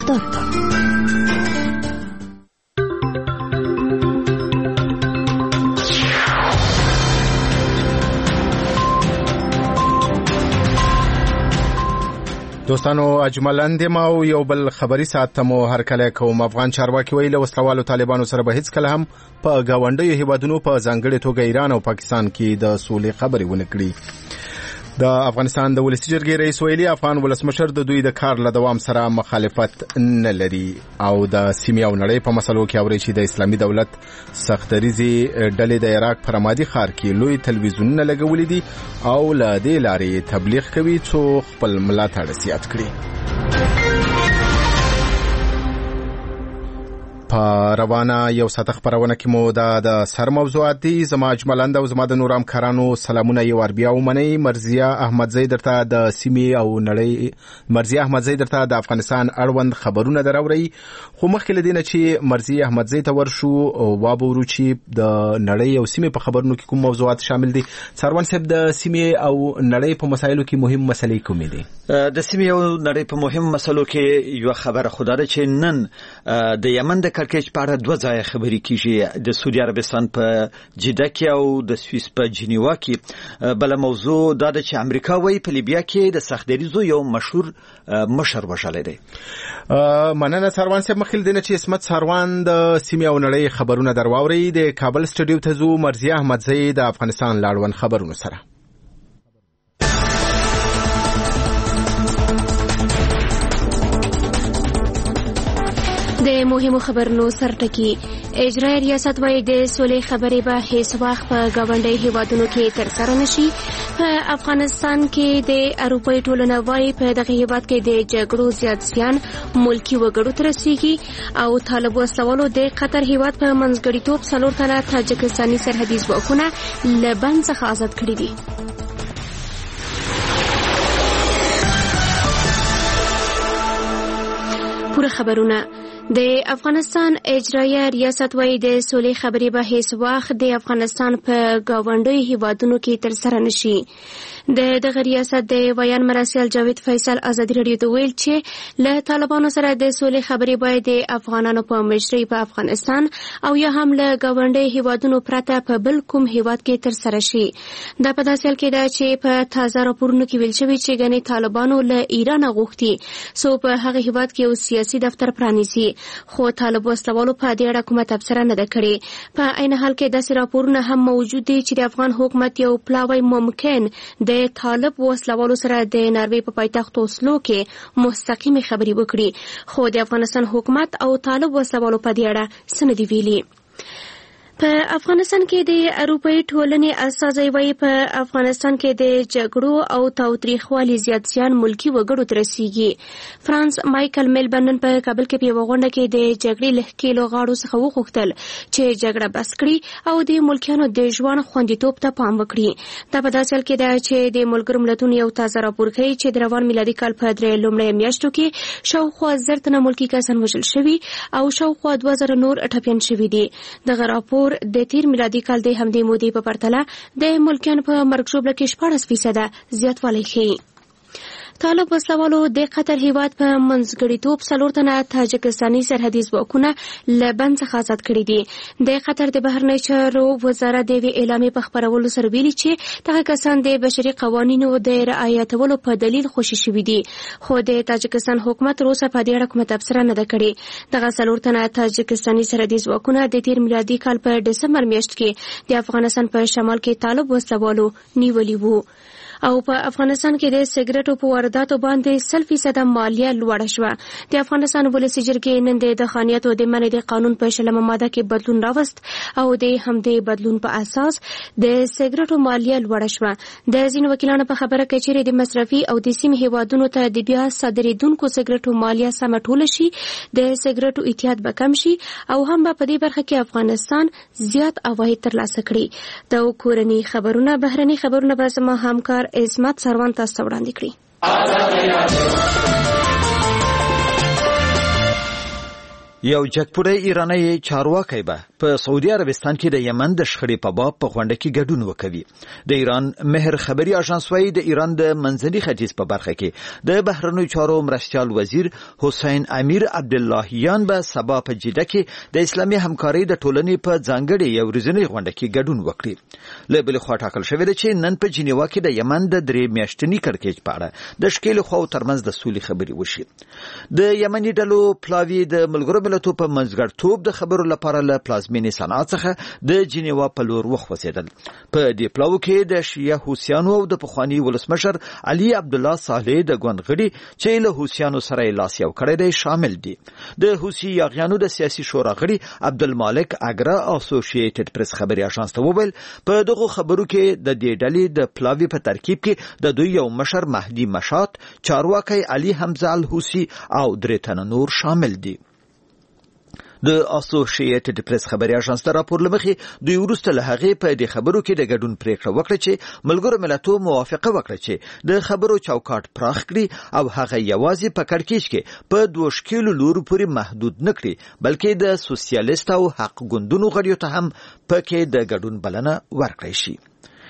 رفتارتان. دوستانو اجملند ما او یو بل خبري ساعت ته مو هر کله کوم. افغان چارواکي ویل وسلوالو طالبانو سره به هیڅ کله هم په گاونډیو هیوادونو په ځانګړي توګه ایران او پاکستان کې د سولې خبري ونه کړي. د افغانستان د ولسي جرګې رئیس ویلي افغان ولسمشر د دوی د کار له دوام سره مخالفت نه لري او د سیمې او نړۍ په مسلو کې اوري چې د اسلامي دولت سختریزي ډلې د عراق پر رمادي ښار کې لوی تلویزیونونه لګولې دي او له دې لارې تبلیغ کوي څو خپل ملاتړ زیات کړي. په روانه یو ساعت خبرونه کې مو د سر موضوعات دي. زما اجملند او زما د نور همکارانو سلامونه یو ور بیا ومنئ. مرزیه احمدزی درته د سیمې او نړۍ مرزیه احمدزی درته د افغانستان اړوند خبرونه دراوړي. خو مخکې له دې نه چې مرزیه احمدزی ته ورشو وابورو چې د نړۍ او سیمې په خبرونو کې کوم موضوعات شامل دي. څاروان صاحب د سیمې او نړۍ په مسایلو کې مهم مسلې کومې دي؟ د سیمې او نړۍ په مهم مسلو کې یو خبره خدای چې نن د یمن د کړکېچ په اړه دوه ځای خبرې کیږي. د سعودي عربستان په جده کې او د سویس په جنیوا کې. بل موضوع دا ده چې امریکا وايي په لیبیا کې د سختدریزو یو مشهور مشر وژل دی. مننه سروان صاحب. مخکې دنه چې اسمت سروان د سیمې او نړۍ خبرونه درواوري. د کابل سټډیو ته زو مرزیه احمدزی د افغانستان لاړون خبرونه سره. د مهمو خبرونو سرټکی. اجرایي ریاست وايي د سولې خبرې به هیڅ وخت په گاونډي هیوادونو کې ترسره نشي. په افغانستان کې د اروپאי ټولنه وايي په دغه هیواد کې د جګړو زیات زیان ملکی وګړو ته رسیږي او طالب وسلوالو د قطر هیواد په منځګړیتوب 4 تنه تاجکستاني سرحدي ځواکونه له بند څخه آزاد کړي دي. پوره خبرونه. د افغانستان اجرایي ریاست وايي د سولې خبرې به هیڅ وخت د افغانستان په گاونډي هیوادونو کې ترسره نشي. دغه ریاست د ویان مراسل جاوید فیصل ازادي رادیو ته ویل چې له طالبانو سره د سولې خبرې باید د افغانانو په مشرۍ په افغانستان او یا هم له گاونډي هیوادونو پرته په بل کوم هیواد کې ترسره شي. دا په داسې حال کې ده چې په تازه راپورونو کې ویل شوی چې ګنې طالبانو له ایران غوښتي سو په هغه هیواد کې یو سیاسي دفتر پرانیسي. خو طالب وسلوالو په دې اړه کومه تبصره نه ده کړې. په عین حال کې داسې راپورونه هم موجود دي چې د افغان حکومت یو پلاوی ممکن د طالب وسلوالو سره د ناروې په پایتخت اوسلو کې مستقیم خبري وکړي. خو د افغانستان حکومت او طالب وسلوالو په دې اړه څه نه دی ویلي. په افغانستان کې د اروپאי ټولنې اساسي وایي په افغانستان کې د جګړو او تاوتریخوالي زیات زیان ملکی وګړو ته رسیږي. فرانس مایکل میلبرن په کابل کې په وغونډه کې د جګړې لهکېلو غاړو څخه وغوښتل چې جګړه بس کړي او د ملکیانو د ژوند خوندیتوب ته پام وکړي. دا په داسې حال کې ده چې د ملګرو ملتونو یو تازه راپور ښیي چې د روان میلادي کال په 3 لومړۍ میاشتو کې شاوخوا 1000 تنه ملکی کسان وژل شوي او شاوخوا 2000 نور ټپیان شوي دي. دغه راپور د تیر میلادي کال د همدې مودې په پرتله د ملکیانو په مرګ ژوبله کې 14% زیاتوالی ښیي. طالب وسلوالو د قطر هیواد په منځګړیتوب 4 تنه تاجکستاني سرحدي ځواکونه له بند څخه آزاد کړي دي. د قطر د بهرنی چارو وزارت د اعلامیې په خپرولو سره ویلي چې دغه کسان د بشري قوانینو د رعایتولو په دلیل خوشي شوي دي. خو د تاجکستان حکومت روسه په دې اړه کومه تبصره نه ده کړې. دغه 4 تنه تاجکستاني سرحدي ځواکونه د تیر میلادي کال په دسمبر میاشت کې د افغانستان په شمال کې طالب وسلوالو نیولي وو. او په افغانستان کې د سیګریټو په وارداتو باندې 100% مالیه لوړه شوه. د افغانستان ولسي جرګې نن د دخانیاتو د منع د قانون په 20 ماده کې بدلون راوست او د همدې بدلون په اساس د سیګریټو مالیه لوړه شوه. د ځینو وکیلانو په خبره کې چې د مصرفي او د سیمې هیوادونو ته د بیا صادریدونکو سیګریټو مالیه سم ټول شي، د سیګریټو احتیاط به کم شي او هم په دې برخه کې افغانستان زیات عواید ترلاسه کړي. د کورني خبرونه بهرني خبرونه به زموږ همکار عصمت سروان تاسو وړاندې کړي. یو جګپوړی ایرانی چارواکی به په سعودي عربستان کې د یمن د شخړې په باب په غونډه کې ګډون وکوي. د ایران مهر خبري اژانس وايي د ایران د منځني ختیځ په برخه کې د بهرنیو چارو مرستیال وزیر حسین امیر عبداللهیان به سبا په جده کې د اسلامي همکارۍ د ټولنې په ځانګړي یو ورځنۍ غونډه کې ګډون وکړي. له بل خوا ټاکل شوی دی چې نن په جنیوا کې د یمن د 3 میاشتني کړکېچ په اړه د ښکېلو خواو ترمنځ د سولې خبري وشي. د یمني ډلو پلاوی د ملګرو ملتونو په منځګړیتوب د خبرو لپاره له پلازمینې صنعا څخه د جنیوا په لور وخوځېدل. په دې پلاو کې د شیعه حوثیانو او د پخواني ولسمشر علي عبدالله صالح د ګوند غړي چې له حوثیانو سره لاس یو کړی دی شامل دي. د حوثي یاغیانو د سیاسي شورا غړي عبدالمالک اګرا اسوسییټډ پریس خبري اژانس ته وویل په دغه خبرو کې د دې ډلې د پلاوی په ترکیب کې د دوی یو مشر مهدي مشات، چارواکي علي حمزه الحوثي او 3 تنه نور شامل دي. د اسوسییټډ پریس خبري اژانس ته راپور لمخې دوی وروسته له هغې په دې خبرو کې د ګډون پریکړه وکړه چې ملګرو ملتونو موافقه وکړه چې د خبرو چوکاټ پراخ کړي او هغه یوازې په کړکېچ کې په 2 ښکېلو لورو پورې محدود نه کړي بلکې د سوسیالیست او حق ګوندونو غړیو ته هم پکې د ګډون بلنه ورکړی شي.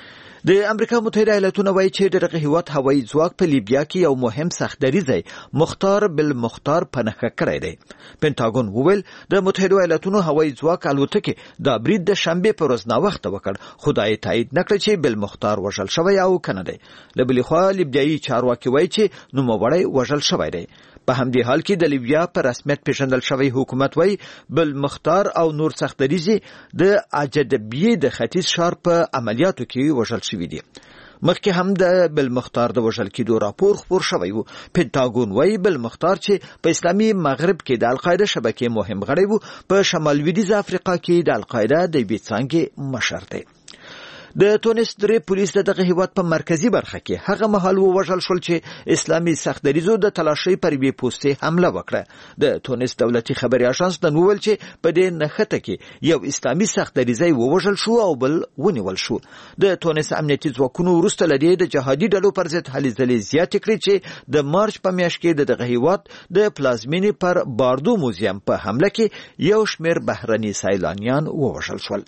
د امریکا متحده ایالاتونو وايي چې دغه هیواد هوایي ځواک په لیبیا کې یو مهم سختدریځي مختار بالمختار پنهخه کړی دی. پینټاګون وویل د متحده ایالاتونو هوایي ځواک الوتکې د برید د شنبه پر ورځ ناوخته وکړ خو دا تایید نکړ چې بالمختار وژل شوی او کنه دی. له بلې خوا لیبیایي چارواکي وايي چې نوموړی وژل شوی دی. په همدې حال کې د لیبیا په رسمیت پیژندل شوی حکومت وايي بالمختار او نور سختدریځي د اجدبیه د ختیځ ښار په عملیاتو کې وژل شوی دي. مخکې هم د بالمختار د وژل کېدو راپور خپور شوی و. پینټاګون وايي بالمختار چې په اسلامي مغرب کې د القاعده شبکې مهم غړی و په شمال لویدیځ افریقا کې د القاعده د یوې څانګې مشر دی. د تونس 3 پولیس دغه هیواد په مرکزی برخه کې هغه مهال وژل شول چې اسلامي سختدریزو د تلاشي پر وی پوسټه حمله وکړه. د تونس دولتي خبري اژانس د نوول چې په دې نخته کې یو اسلامي سختدریزي وژل شو او بل ونیول شو. د تونس امنیتي ځواکونو وروسته لدی د جهادي ډلو پر ضد هلې ځلې زیات کړې چې د مارچ په میاشت کې دغه هیواد د پلازمینې پر باردو موزیم په حمله کې یو شمېر بهرني سیلانیان وژل شول.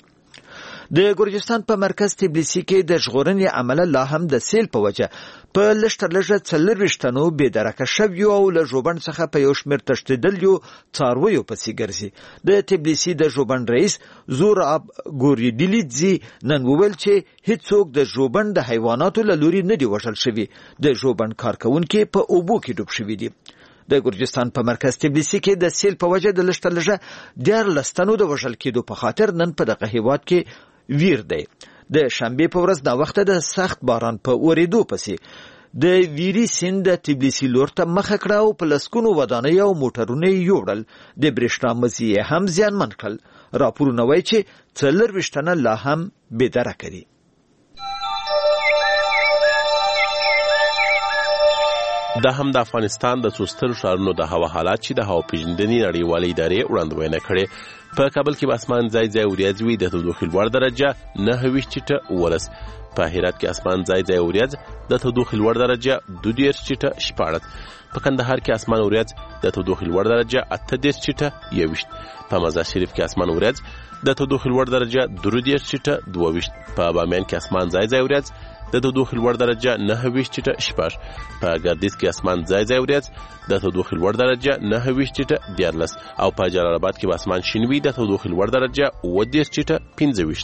د ګورجستان په مرکز تبلیسي کې د ژغورنې عمله لا هم د سیل په وجه په لږ 24 تنو بې درکه شوي او له ژوبڼ څخه په یو شمېر تښتېدلیو څارویو پسې ګرځي. د تبلیسي د ژوبڼ رئیس زوراب ګوریډیلیدزي نن وویل چې هیڅوک د ژوبڼ د حیواناتو له لوري نه دی وژل شوي. د ژوبڼ کارکوونکي په اوبو کې ډوب شوي دي. د ګورجستان په مرکز تبلیسي کې د سیل په وجه د لږ 14 تنو د وژل کېدو په خاطر نن په دغه هیواد کې ویر دی. د شنبه په ورځ دا وخت د سخت باران په اوریدو پسې د ویری سیند د تبلیسي لور ته مخه کړه او په لسکونو ودانۍ او موټرونه یوړل. د برېښنا مزي هم زیانمن کړل. راپورونه وایي چې 24 تنه لا هم بې درکه دي. دا هم د افغانستان د څو سترو ښارونو د هوا حالات چې د هوا پیژندنې نړیوالې ادارې وړاندوینه کړې. په کابل کې به اسمان ځای ځای وریځ وي، د تودوخې لوړ درجه 29 چټه ورس. په هرات کې اسمان ځای ځای وریځ، د تودوخې لوړ درجه 22 چټه 14. په کندهار کې اسمان وریځ، د تودوخې لوړ درجه 28 چټه 21. په مزار شریف کې اسمان وریځ، د تودوخې لوړ درجه 23 چټه 22. په بامیان کې اسمان ځای ځای وریځ، د تودوخې لوړ درجه 29 چټه 14. په ګردیز کې اسمان ځای ځای وریځ، د تودوخې لوړ درجه 29 چټه 14. او په جلال آباد کې اسمان شین وي، د تودوخې لوړ درجه 30 چټه 15.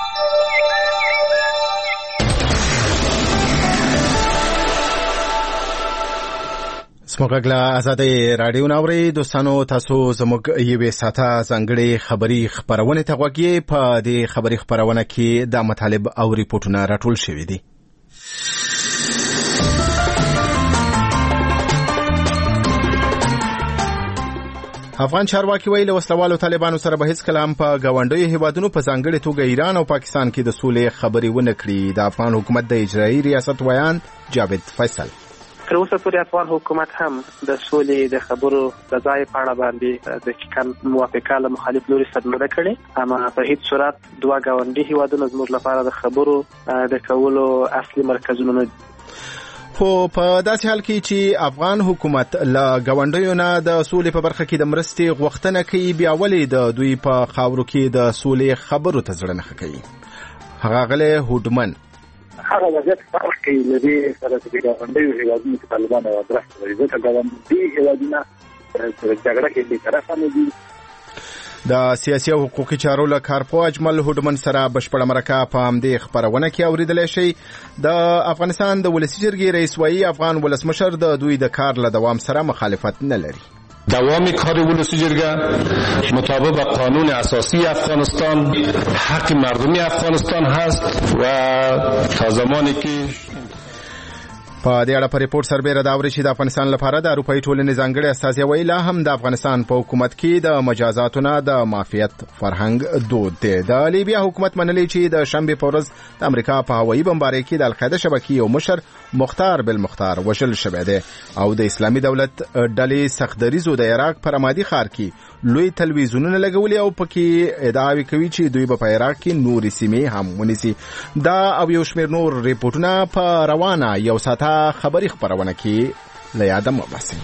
سمګلا آزادې رادیو ناوړي دوستانو، تاسو زموږ یوې ساته ځانګړې خبري خبرونه ته غوږی. په دې خبري خبرونه کې د مطالب او ریپورتونه راټول شوي دي. افغان چارواکي ویلي وسلوالو طالبانو سره به هیڅ کلام په گاونډیو هیوادونو په ځانګړي توګه ایران او پاکستان کې د سولې خبري ونه کړي. د افغان حکومت د اجرایي ریاست ویان جاوید فیصل تر اوسه پورې افغان حکومت هم د سولې د خبرو د ځای په اړه باندې د چکن موافقه له مخالف لوري سره نه کړې، اما په هیڅ صورت دوه گاونډي هیوادونو زموږ لپاره د خبرو د کولو اصلي مرکزونه نه دي. خو په داسې حال کې چې افغان حکومت له ګاونډیو نه د سولې په برخه کې د مرستې غوښتنه کوي، بیا ولې د دوی په خاورو کې د سولې خبرو ته زړه نه ښه کوي؟ ښاغلی هوډمن هغه وضعیت فرق کوي له دې سره چې ګاونډیو هېوادونو کې طالبان او ادرس لري، ځکه ګاونډي هېوادونه جګړه کې بېطرفه نه دي. د سیاسي او حقوقي چارو له کارپو اجمل هوډمن سره بشپړه مرکه په همدې خبرونه کې اوریدلی شئ. د افغانستان د ولسي جرګې رئیس وایي افغان ولسمشر د دوی د کار له دوام سره مخالفت نه لري. دوام کار ولسی جرگه مطابق با قانون اساسی افغانستان حق مردمی افغانستان هست و تا زمانی که په دې اړه په ریپورت سربېره دا اوري چې د افغانستان لپاره د اروپایي ټولنې ځانګړي استازی ویل هم د افغانستان په حکومت کې د مجازاتو نه د معافیت فرهنګ دود دی. د لیبیا حکومت منلي چې د شنبې په ورځ د امریکا په هوایي بمبارۍ کې د القاعده شبکې یو مشر مختار بالمختار وژل شوی دی او د اسلامي دولت ډلې سختدریزو د عراق په رمادي ښار کې لوی تلویزیونونه لګولي او پکې ادعاوې کوي چې دوی به په عراق کې نورې سیمې هم ونیسي. دا او یو شمېر نور ریپورټونه په روانه یو ساعته خبری خبرونه کې له یاده مباسي.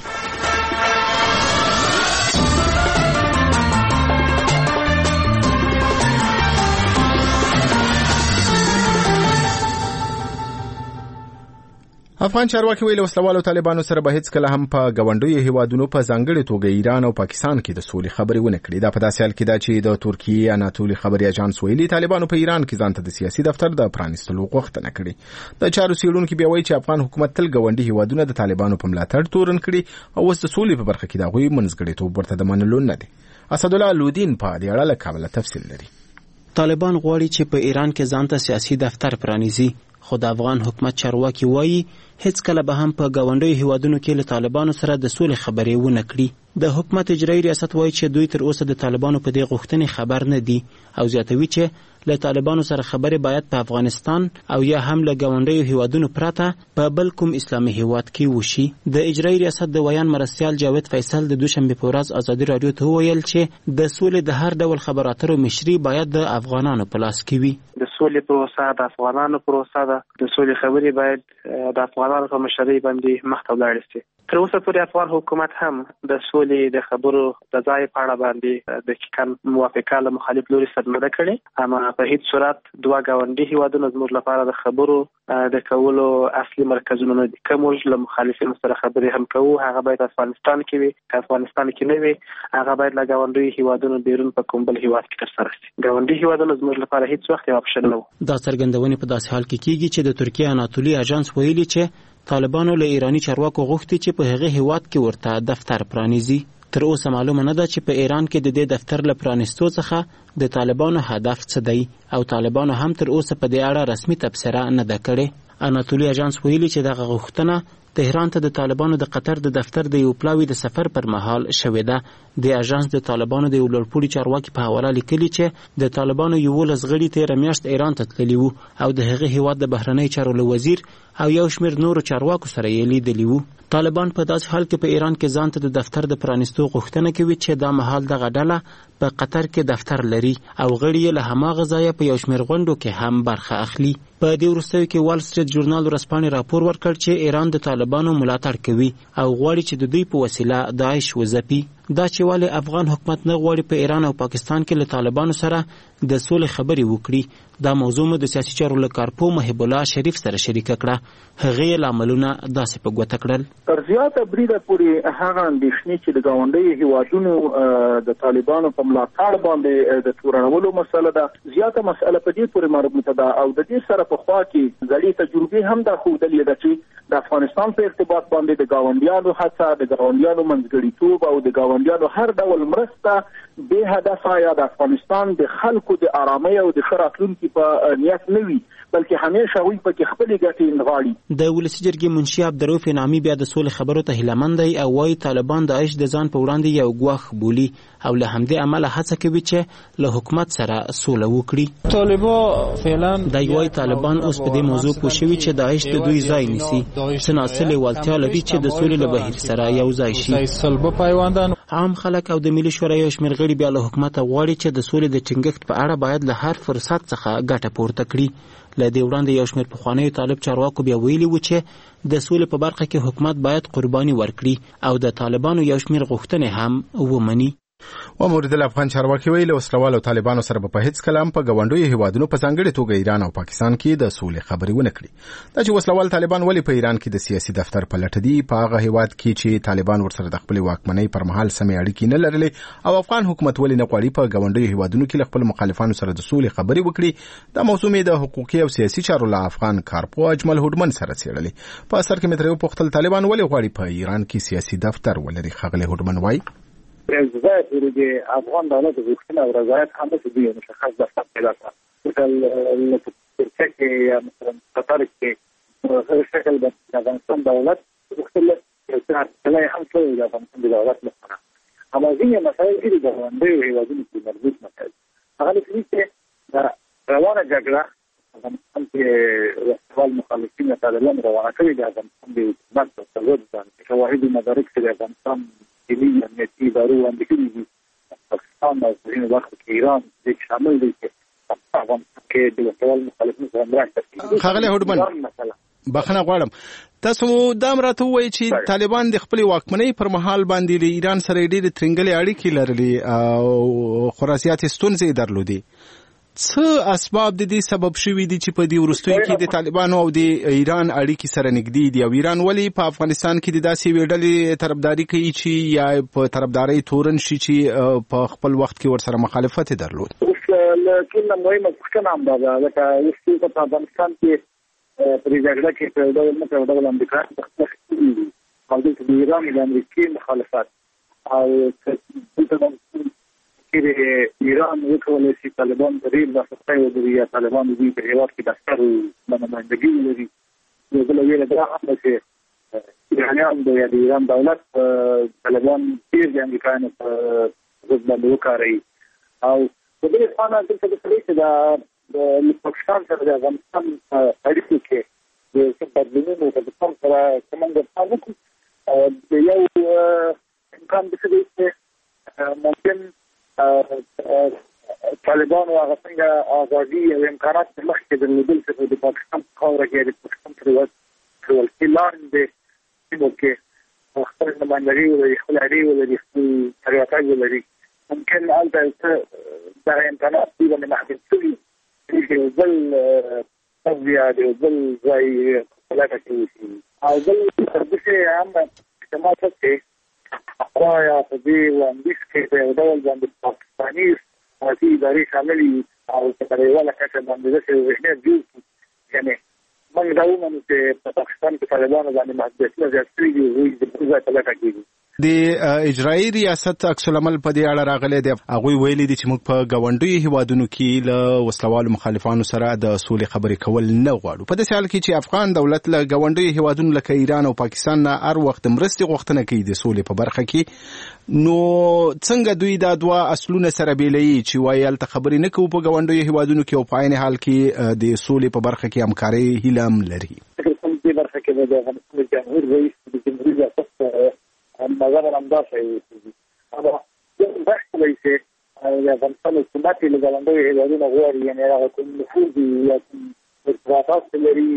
افغان چارواکي ویل وسلوالو طالبانو سره به هیڅ کله هم په ګاونډیو هیوادونو په ځانګړي توګه ایران او پاکستان کې د سولې خبرې ونه کړې. دا په داسې حال کې ده چې د ترکیې اناتولي خبري اژانس ویلي طالبانو په ایران کې ځانته د سیاسي دفتر د پرانیستلو غوښتنه کړې. د چارو څېړونکي بیا وایي چې افغان حکومت تل ګاونډي هیوادونه د طالبانو په ملاتړ تورن کړي او اوس د سولې په برخه کې د هغوی منځګړیتوب ورته د منلو نه دی. اسدالله لودین په دې اړه له کابله تفصیل لري. طالبان غواړي چې په ایران کې ځانته سیاسي دفتر پرانیزي، خو د افغان حکومت چارواکي وایي هیڅ کله به هم په ګاونډیو هیوادونو کې له طالبانو سره د سولې خبرې ونه کړي. د حکومت اجرایي ریاست وایي چې دوی تر اوسه د طالبانو په دې غوښتنې خبر نه دي او زیاتوي چې له طالبانو سره خبرې باید په افغانستان او یا هم له ګاونډیو هیوادونو پرته په بل کوم اسلامي هیواد کې وشي. د اجرایي ریاست د ویان مرستیال جاوید فیصل د دوشنبه په ورځ ازادي رادیو ته وویل چې د سولې د هر ډول خبرو اترو مشري باید د افغانانو په لاس کې وي. د سولې پروسه د افغانانو پروسه ده. د سولې خبرې باید د افغانانو په مشرۍ باندې مخ ته ولاړ شي. تر اوسه پورې افغان حکومت هم د سولې د خبرو د ځای په اړه باندې د چکن موافقه له مخالف لوري سره نه کړې، اما په هیڅ صورت دوه ګاونډي هیوادونو زموږ لپاره د خبرو د کولو اصلي مرکزونه نه دي. کوم له مخالفینو سره خبرې هم کوو هغه باید افغانستان کې وي، افغانستان کې نه وي هغه باید له ګاونډي هیوادونو بیرون په کوم بل هیواد کې ترسره شي. ګاونډي هیوادونو زموږ لپاره هیڅ وخت یو اپشن نه و. دا څرګندونې په داسې حال کې کیږي چې د ترکیې اناتولي اژانس ویلي چې طالبانو له ایرانی چارواکو غوښتي چې په هغه هیواد کې ورته دفتر پرانیزي. تر اوسه معلومه نه ده چې په ایران کې د دې دفتر له پرانیستو څخه د طالبانو هدف څه دی او طالبانو هم تر اوسه په دې اړه رسمي تبصره نه ده کړې. اناتولي اژانس ویلي چې دغه غوښتنه تهران ته د طالبانو د قطر د دفتر د یو پلاوي د سفر پر مهال شوې ده. د اژانس د طالبانو د یو لوړپوړي چارواکي په حواله لیکلي چې د طالبانو 11 غړي تېره میاشت ایران ته تللي وو او د هغه هیواد د بهرنۍ چارو له وزیر او یو شمېر نورو چارواکو سره یې لیدلي وو. طالبان په داسې حال کې په ایران کې ځانته د دفتر د پرانیستو غوښتنه کوي چې دا مهال دغه ډله په قطر کې دفتر لري او غړي یې له هماغه ځایه په یو شمېر غونډو کې هم برخه اخلي. په دې وروستیو کې وال سټریټ ژورنال ورځپاڼې راپور ورکړ چې ایران د طالبانو ملاتړ کوي او غواړي چې د دوی په وسیله داعش وځپي. دا چې ولې افغان حکومت نه غواړي په ایران او پاکستان کې له طالبانو سره د سولې خبرې وکړي، دا موضوع مو د سیاسي چارو له کارپو محب الله شریف سره شریکه کړه. هغه یې لاملونه داسې په ګوته کړل. تر زیاته بریده پورې هغه اندېښنې چې د ګاونډیو هیوادونو د طالبانو په ملاتړ باندې د تورنولو مسله ده، زیاته مسله په دې پورې مربوطه ده او د دې سره په خوا کې ځلې تجربې هم دا ښودلې ده چې د افغانستان په ارتباط باندې د ګاونډیانو هڅه، د ګاونډیانو منځګړیتوب او د ګاونډیانو هر ډول مرسته به هدفه یا د افغانستان د خلکو د آرامۍ او د ښه راتلونکي په نیت نه وي، بلکې همیشه هغوی پکې خپلې ګټې نغاړي. د ولسي جرګې منشي عبدالرؤف انعامي بیا د سولې خبرو ته هیلهمند دی او وایي طالبان داعش د ځان په وړاندې یو ګواښ بولي او له همدې امله هڅه کوي چې له حکومت سره سوله وکړي. دی وایي طالبان اوس په دې موضوع پوه شوي چې داعش د دوی ځای نیسي، څه ناڅه لیوالتیا لري چې د سولې له بهیر سره یو ځای شي. عام خلک او د ملي شورا یو شمېر غړي بیا له حکومته غواړي چې د سولې د ټینګښت په اړه باید له هر فرصت څخه ګټه پورته کړي. له دې وړاندې یو شمېر پخوانیو طالب چارواکو بیا ویلي و چې د سولې په برخه کې حکومت باید قرباني ورکړي او د طالبانو یو شمېر غوښتنې هم ومني. مورد الافغان چارواکي ویلي وسلوالو طالبانو سره په هیڅ کلام په غونډوي هیوادونو په ځانګړي توګه ایران او پاکستان کې د سولې خبرې ونه کړي. دا چې وسلوال طالبان ولې په ایران کې د سیاسي دفتر په لټه دي، په هغه هیواد کې چې طالبان ورسره د خپل واکمنۍ پر مهال سمې اړیکې نه لرلې او افغان حکومت ولې نه غواړي په غونډوي هیوادونو کې خپل مخالفانو سره د سولې خبرې وکړي. دا موضوع مې د حقوقي او سیاسي چارو له افغان کارپو اجمل هډمن سره څېړلې. په اثر کې مې ترې وپوښتل طالبان ولې غواړي په ایران کې سیاسي دفتر ولري. ښاغلی هډمن وایي رضایت د افغان دولت غوښتنه او رضایت هم د دې مشخص دفتر پیدا کړ. مثلا ترکیه کې مثلا قطر کې هر شکل د افغانستان دولت غوښتل چې هم څه د افغانستان دولت لپاره اما ځینې مسایل چې د غونډې هیوادونو کې مربوط مسایل هغه چې روانه جګړه افغانستان کې وسوال مخالفین طالبان روانه کړې د افغانستان د حکومت په ضد شواهد مدارک چې د افغانستان ملي امنیتي ادارو وړاندې کړي دي. پاکستان او ځینې وخت کې ایران د شامل دي چې افغانستان کې د وسوال مخالفین سره مرسته کوي. ښاغلی هډمن بخښنه غواړم، تاسو دا راته ووایئ چې طالبان د خپلې واکمنۍ پر مهال باندې له ایران سره ډېرې ترنګلې اړیکې لرلې او خورا زیاتې ستونزې یې درلودې. څه اسباب د دې سبب شوي دي چې په دې وروستیو کې د طالبانو او د ایران اړیکې سره نږدې دي او ایران ولې په افغانستان کې د داسې یوې ډلې طرفداري کوي چې یا په طرفدارۍ تورن شي چې په خپل وخت کې ورسره مخالفت یې درلود؟ ټول مهمه پوښتنه هم ده لکه اوس په افغانستان کې په دې جګړه کې په ډول ډول امریکا او د ایران د امریکای مخالفت او چې ایران وکولای شي طالبان د ریل واسطه ودري یا طالبان دې په هیواد کې دفتر نمائندګي ولري. یو بل ویل دا هم چې ایرانیان د ایران دولت طالبان ډېر د امریکایانو په ضد باندې وکړي او په دې ځانه چې د پاکستان سره د افغانستان اړیکو کې د څه بدلونونو په تاسو سره څنګه تاسو د یو امکان د څه ممکن طالبان هغه څنګه ازادي او امکانات مخکې درلودل چې د پاکستان خاوره کې د پاکستان پر ولکې لاندې سیمو کې خپل نمائندګي ولري، خپل اړیکې ولري، خپل طریقې ولري. ممکن هلته دا امکانات دې محدود شوي چې بل توضیح دی بل ځای خلاصه کوي او بل څه هم استعمال کوي اقوایا په دې وړاندیز کې په ډول باندې پاکستاني سیاسي ادارې شاملې او په نړیواله کچه باندې د ذهنیت جوړ کړي. یعنې موږ دا ومنو چې په پاکستان کې طالبانو باندې محدودیتونه زیات شوي دي او د بل ځای په لټه کې دي. د اجرایي ریاست عکس العمل په دې اړه راغلی دی. هغوی ویلي دي چې موږ په غونډوي هیوادونو کې له وسلوالو مخالفانو سره د سولې خبرې کول نه غواړو. په داسې حال کې چې افغان دولت له غونډوي هیوادونو لکه ایران او پاکستان نه هر وخت مرستې غوښتنه کوي د سولې په برخه کې، نو څنګه دوی دا دوه اصلونه سره بیلوي چې وایي هلته خبرې نه کوو په غونډوي هیوادونو کې او په عین حال کې د سولې په برخه کې همکارۍ هیله هم لري؟ په برخه کې د افغانستان جمهور رئیس د جمهوریت ریاست نظر انداز کوي. اما د بحث لایسه د افغانستان حکومت له غونډوي هیوادونو غواړي یعنې هغه کوم نفوذ یا ارتباطات لري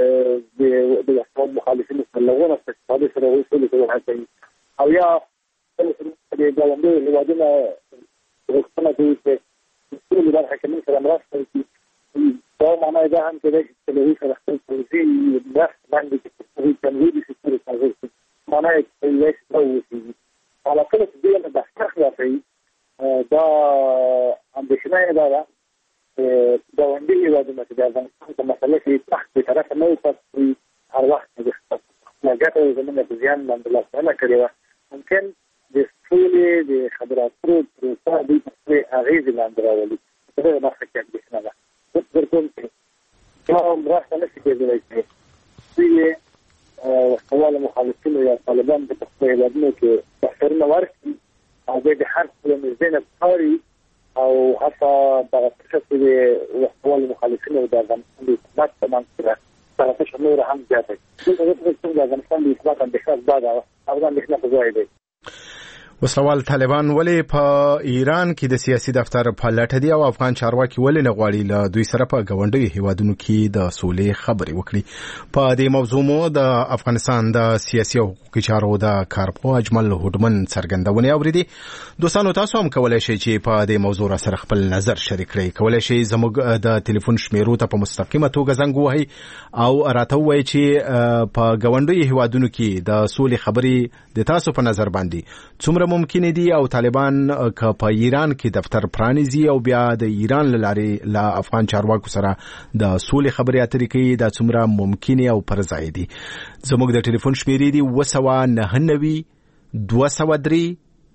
د وسلوال مخالفینو سره لغونه استفاده سره وصول کوي او یا د غونډوي هیوادونو غوښتنه کوي چې ټول برخه کې موږ سره مرسته وکړي. دا معنی دا هم چې د سره خپل پولیسي بحث باندې چې تنظیمي سیستم سره معنی یې څه على كل دي أنا بحكي في دا أمبيشناي دا وندي وادي ما تجاوزن مثلا في تحت طرف نقطة في هر وقت ما جاته زمانة بزيان من الله أنا كده ممكن بسهولة بخبرات روسا دي أغيز اللي عندنا ولي هذا ما حكيت بسنا بس بركون كلام راح نفسي كده ليش في وسوال مخالفين يا طالبان بتقوية لأنه كتحسرنا ورثي أو بيدي حرف من زينة بخاري أو حتى بغتشف وسوال مخالفين وده أفغانستان بإثبات تمام كده بغتشف نور هم جاتك كل غير تنجا أفغانستان بإثبات عن بخاف بعد أفغان بإحنا فزاي دي. وسلوال طالبان ولې په ایران کې د سیاسي دفتر په لټه دي او افغان چارواکي ولې نه غواړي له دوی سره په غونډیو هیوادونو کې د سولې خبرې وکړي. په دې موضوع مو د افغانستان د سیاسي او حقوقي چارو د کارپو اجمل هوډمن څرګندونه اوریدي. دوستانو تاسو هم کولای شئ چې په دې موضوع سره خپل نظر شریک کړئ. کولای شئ زموږ د ټلیفون شمیرو ته په مستقیمه توګه زنګ ووهئ او راته ووایئ چې په غونډیو هیوادونو کې د سولې خبرې د تاسو په نظر باندې څومره ممکن دي او طالبان که په ایران کې دفتر پرانیزي او بیا د ایران لارې لا افغان چارواکو سره د سولې خبرې اترې کوي دا څومره ممکن او پر ځای دي. زموږ د ټلیفون شمیرې دي 299 203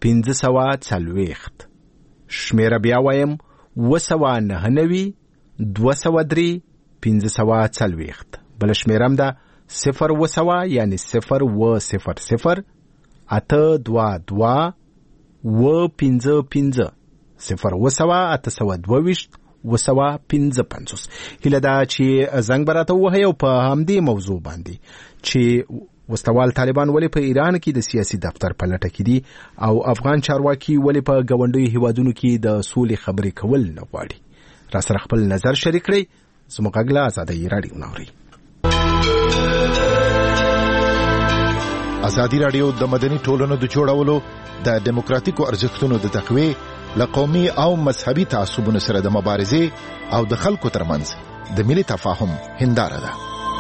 1540. شمیره بیا وایم 299 203 1540. بل شمیرم ده 0 یعنی 0 اته دوا دوا و پینزه پینزه 0 وسوا پینزه پنځوس. هیله دا چې زنګ براته وهي او په همدې موضوع باندې چې وسلوال طالبان ولې په ایران کې د سیاسي دفتر په لټه کې دي او افغان چارواکي ولې په غونډیو هیوادونو کې د سولې خبرې کول نه غواړي. را سره خپل نظر شریک کړئ. زموږ غږ آزادۍ رادیو نوري. ازادي رادیو د مدني ټولنو د جوړولو د دیموکراتیکو ارزښتونو د تقویه له قومي او مذهبي تعصبونو سره د مبارزې او د خلکو ترمنځ د ملي تفاهم هنداره ده.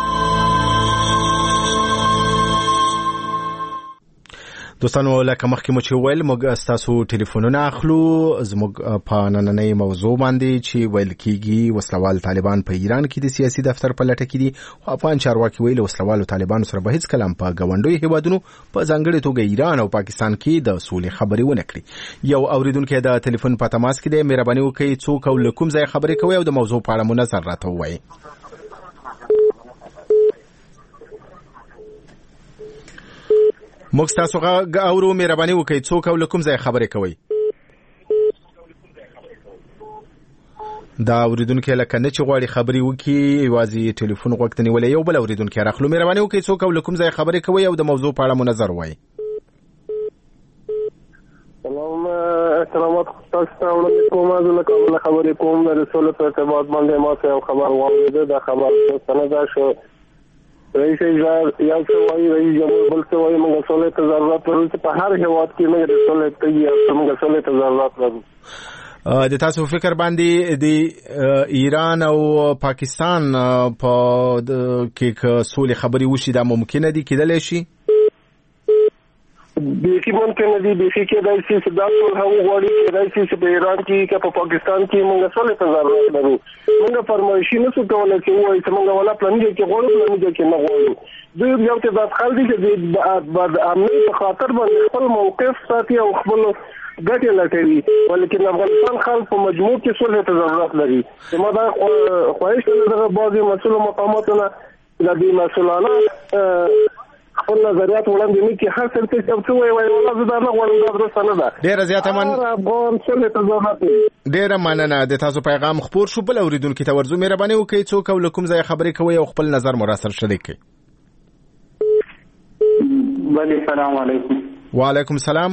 دوستانو لکه مخکې مو چې ویل موږ ستاسو ټلیفونونه اخلو. زموږ په نننۍ موضوع باندې چې ویل کېږي وسلوال طالبان په ایران کې د سیاسي دفتر په لټه کې دي او افغان چارواکي ویل وسلوالو طالبانو سره به هیڅ کلام په غونډیو هیوادونو په ځانګړې توګه ایران او پاکستان کې د سولې خبرې ونه کړي. یو اوریدونکو د ټلیفون په تماس کې دی. مهرباني وکړئ څوک او کوم ځای خبرې کوي او د موضوع په اړه مو نظر راته ووایئ. موږ تاسو غږ اورو. مهرباني وکړئ څوک او کوم ځای خبرې کوي. دا اوریدونکو لکه نه چې غواړي خبرې وکړي یوازې ټلیفون غوږ ته نیولې. یو بل اوریدونکو راخلو. مهرباني وکړئ څوک او کوم ځای خبرې کوي او د موضوع په اړه مو نظر وایي. سلامات تاسو ته وړاندې کوم زه له خبرې کوم د رسول په ارتباط باندې ما څه خبر واورېده. دا خبر څنګه شو رئیس یو څه وایي رئیس جمهور بل څه وایي. موږ سولې ته ضرورت لرو چې په هر هیواد کې موږ د سولې ته ضرورت لرو. د تاسو فکر باندې د ایران او پاکستان په کې سولې خبرې وشي دا ممکنه دي کېدلی شي؟ بیخي ممکنه دي. بیخي کېدای شي چې دا ټول هغه غواړي کېدای شي چې په ایران کې که په پاکستان کې موږ سولې ته ضرورت لرو. موږ فرمایشي نشو کولی چې ووایو چې موږ ولا پلانیږي کې غواړو پلانیږي کې نه غواړو. دوی یو ته دا خل دي چې د امنیت په خاطر باندې خپل موقف ساتي او خپل ګټې لټوي. ولیکن افغانستان خلک په مجموع کې سولې ته ضرورت لري. زما دا خواهش ده دغه بعضې مسؤلو مقاماتو نه د دې مسؤلانه خپل نظریات وړاندې نه کړي. هر څه چې وایي والله زه دا نه غواړم دا درسته نه ده. ډېره زیاته افغان سولې ته ضرورت لري. ډېره مننه. د تاسو پیغام خپور شو. بل اوریدونکو ته ورځو. مهرباني وکړئ څوک او کوم ځای خبرې کوي او خپل نظر مو راسره شریک کړئ. بله سلام علیکم. وعلیکم السلام.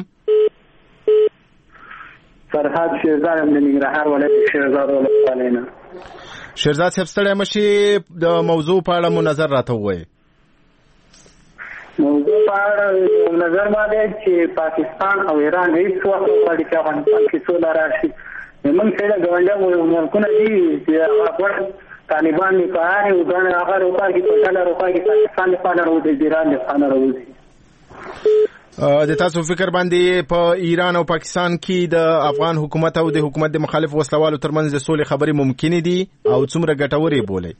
فرهاد شیرزاد د ننګرهار ولایت شیرزاد ولسوالۍ نه. شیرزاد صاحب ستړی مشي. د موضوع په اړه مو نظر راته ووایئ. موضوع په اړه نظر باندې چې پاکستان او ایران هیڅ وخت غواړي چې افغانستان کې سوله راشي. موږ سره ګاونډیان ملکونه دي چې هغه طالبان نه پاره او دا هغه روپا کې په ډالر روپا کې پاکستان په ډالر او د ایران په ډالر وځي. د تاسو فکر باندې په ایران او پاکستان کې د افغان حکومت او د حکومت د مخالف وسلوالو ترمنځ د سولې خبرې ممکن دي او څومره ګټورې بولي؟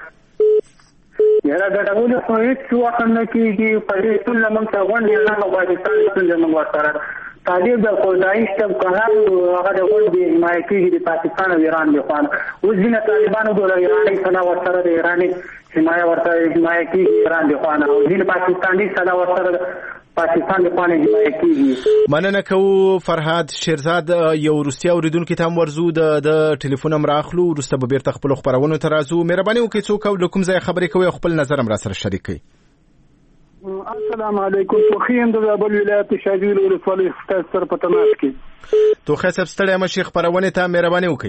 یاره ګټورې خو هیڅ وخت نه کېږي. په دې ټول موږ ته غونډې ایران او پاکستان ټول موږ ورسره طالب د خدای شته کنه هغه د غونډې حمایت کوي د پاکستان او ایران د خوان. اوس ځینې طالبانو د ایراني سره ورسره د ایراني حمایت کوي ایران د خوان او ځینې پاکستاني سره ورسره پاکستان د پانه حمایت کوي. مننه کوو فرهاد شیرزاد. یو روسیا اوریدونکو ته هم ورزو د ټلیفون هم راخلو. وروسته به بیرته خپل خبرونو ته راځو. مهرباني وکړئ څوک او کوم ځای خبرې کوي او خپل نظر هم را سره شریک کړئ. السلام علیکم. توخیم د زابل ولایت شاجویل ولسوالۍ ستاسو سره په تماس کې. توخی صاحب ستړی مشي خپرونې ته مهرباني وکړئ.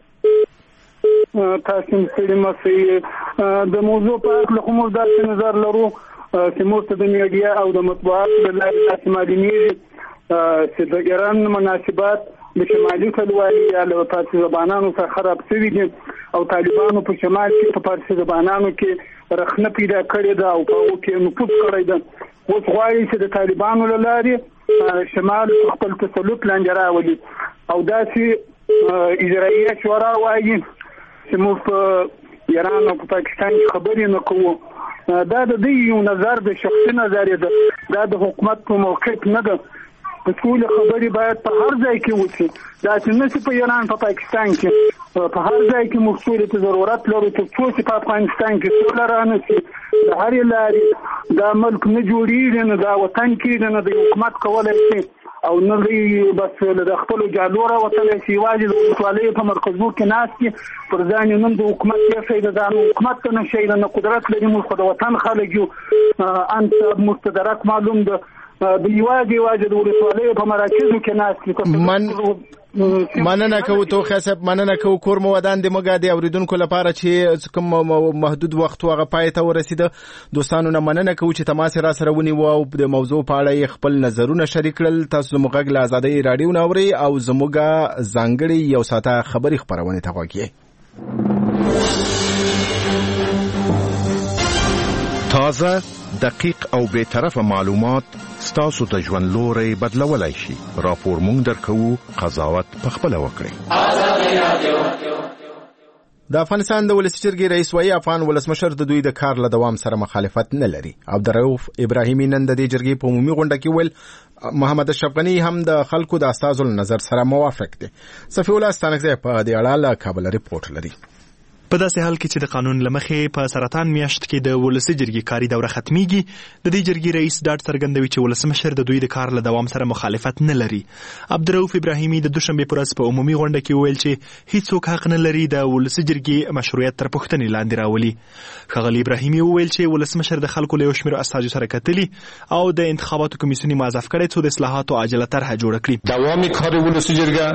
تاسو ستړي مشي د موضوع په اړه کوم داسې نظر لرو چې موږ د میډیا او د مطبوعاتو له لارې تاسو معلومیږي چې د ایران مناسبات د شمالي کډوالۍ یا له فارسي زبانانو څخه خراب شوي دي او طالبانو په شمال کې په فارسي زبانانو کې رخنه پیدا کړې ده او په هغو کې نفوذ کړی ده. اوس غواړي چې د طالبانو له لارې شمال خپل تسلط لاندې راولي او داسې اجرائیه شورا وایي چې موږ په ایران او په پاکستان کې خبرې نه کوو. دا د دوی یو نظر د شخصي نظر ده، دا د حکومت په موقف نه ده. په ټول خبرې باید په هر ځای کې وشي، دا چې نه په ایران په پاکستان کې په هر ځای کې موږ ته ضرورت لرو چې څو چې په افغانستان کې سوله رانشي. د هرې لارې دا ملک نه جوړېږي، نه دا وطن کېږي، نه د حکومت کولی شي او نه بس د خپلو جالو راوتلی شي. یوازې د ولسوالیو په مرکزو کې ناست دي، پر ځان یې نوم د حکومت ایښی ده. دا نو حکومت ته نه شي، نه قدرت لري. موږ خو د وطن خلک یو، انصاب مستدرک معلوم ده. د یوازې د ولسوالیو په مراکزو کې ناست دي. مننه کوو توخی صاحب، مننه کوو. کور مو ودان دې موږ د اوریدونکو لپاره چې کوم محدود وخت هغه پای ته ورسېده. دوستانو نه مننه کوو چې تماس را سره ونیوه او د موضوع په اړه خپل نظرونه شریک کړل. تاسو زموږ غږ له ازادۍ راډیو نه اورئ او زموږ ځانګړي یو ساعته خبري خپرونې ته غوږ یې. تازه، دقیق او بی‌طرفه معلومات ستاسو د ژوند لوري بدلولای شي. راپور مونږ درکوو، قضاوت پخپله وکړئ. د افغانستان د ولسي جرګې رئیس وایي افغان ولسمشر د دوی د کار له دوام سره مخالفت نه لري. عبدالرؤف ابراهیمي نن د دې جرګې په عمومي غونډه کې ویل محمد اشرف غني هم د خلکو د استازو نظر سره موافق دي. صفي الله ستانکزی په دې اړه له کابل ریپورت لري. په داسې حال کې چې د قانون لمخې په سرطان میاشت کې د ولسي جرګې کاري دوره ختميږي، د دې جرګې رئیس ډاډ څرګندوي چې ولسمشر د دوی د کار له دوام سره مخالفت نه لري. عبدالرؤف ابراهیمي د دوشنبه پر ورځ په عمومي غونډه کې ویل چې هیڅوک حق نه لري د ولسي جرګې مشروعیت تر پوښتنې لاندې راولي. ښاغلي ابراهیمي ویل چې ولسمشر د خلکو له یو شمېر استازو سره کتلي او د انتخاباتو کمیسیون موظف کړي څو د اصلاحاتو عاجله طرحه جوړه کړي. دوام کار ولسي جرګه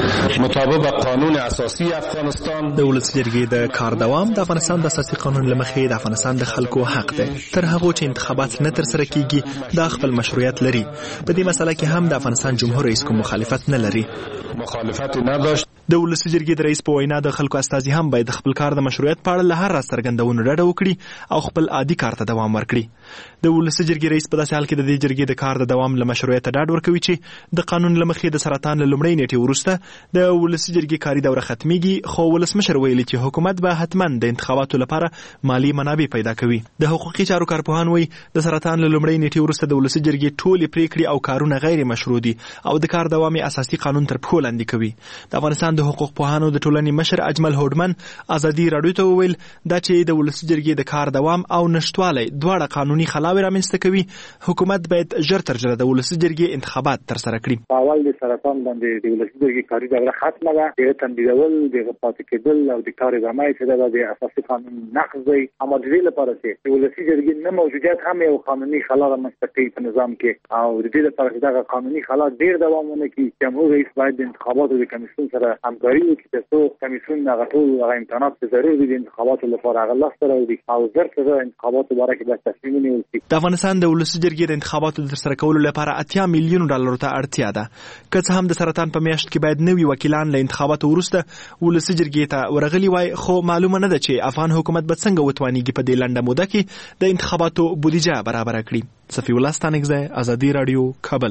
مطابق قانون اساسي افغانستان، د ولسي جرګې د کار دوام د افغانستان د اساسي قانون لمخې د افغانستان د خلکو حق دی. تر هغه چې انتخابات نه تر سره کیږي دا خپل مشروعیت لري. په دې مسله کې هم د افغانستان جمهور رئیس کوم مخالفت نه لري. مخالفت نه داشت. د ولسي جرګې د رئیس په وینا د خلکو استازي هم باید خپل کار د مشروعیت په اړه له هر راز څرګندونو ډډه وکړي او خپل عادي کار ته دوام ورکړي. د ولسي جرګې رئیس په داسې حال کې د دې جرګې د کار د دوام له مشروعیت ډاډ ورکوي چې د قانون لمخې د سرطان له لومړۍ نیټې وروسته د ولسي جرګې کاري دوره ختميږي، خو ولسمشر ویلي چې حکومت به حتما د انتخاباتو لپاره مالی منابع پیدا کوي. د حقوقي چارو کارپوهان وایي د سرطان له لومړۍ نیټې وروسته د ولسي جرګې ټولې پریکړې او کارونه غیر مشروع دي او د کار دوام اساسي قانون تر پښو لاندې کوي. د افغانستان د حقوق پوهانو د ټولنې مشر اجمل هوډمن ازادي راډیو ته وویل دا چې د ولسي جرګې د کار دوام او نشټوالی دواړه قانوني خلاوې رامنځته کوي. حکومت باید ژر تر ژره د ولسي جرګې انتخابات تر سره کړي. اول د سرطان باندې د ولسي جرګې کاري دوره ختمه ده، د تنبیهول د پاتې کېدل او د کار ادامه چې د اساسي قانون نقض دی. اما د دې لپاره چې د ولسي جرګې نه موجودیت هم یو قانوني خلا رامنځته کوي په نظام کې او د دې لپاره چې دا قانوني خلا ډیر دوام ونه کوي. جمهور رئیس باید د انتخاباتو د کمیسیون سره همکاري وکړي ترڅو کمیسیون هغه ټول امکانات چې ضروري دي د انتخاباتو لپاره هغه لاسته راوړي او زر تر انتخاباتو باره کې د تصمیم ونیول شي. د افغانستان د ولسي جرګې د انتخاباتو د ترسره کولو لپاره 80 میلیون ډالر ته اړتیا ده. که څه هم د سرطان په میاشت کې باید نوي وکیلان له انتخاباتو وروسته ولسي جرګې ته ورغلي وای، خو معلومه نه ده چې افغان حکومت به څنګه وتوانیږي په دې لنډه موده کې د انتخاباتو بودیجه برابر کړي. صفي الله ستانکزی، ازادي راډیو، کابل.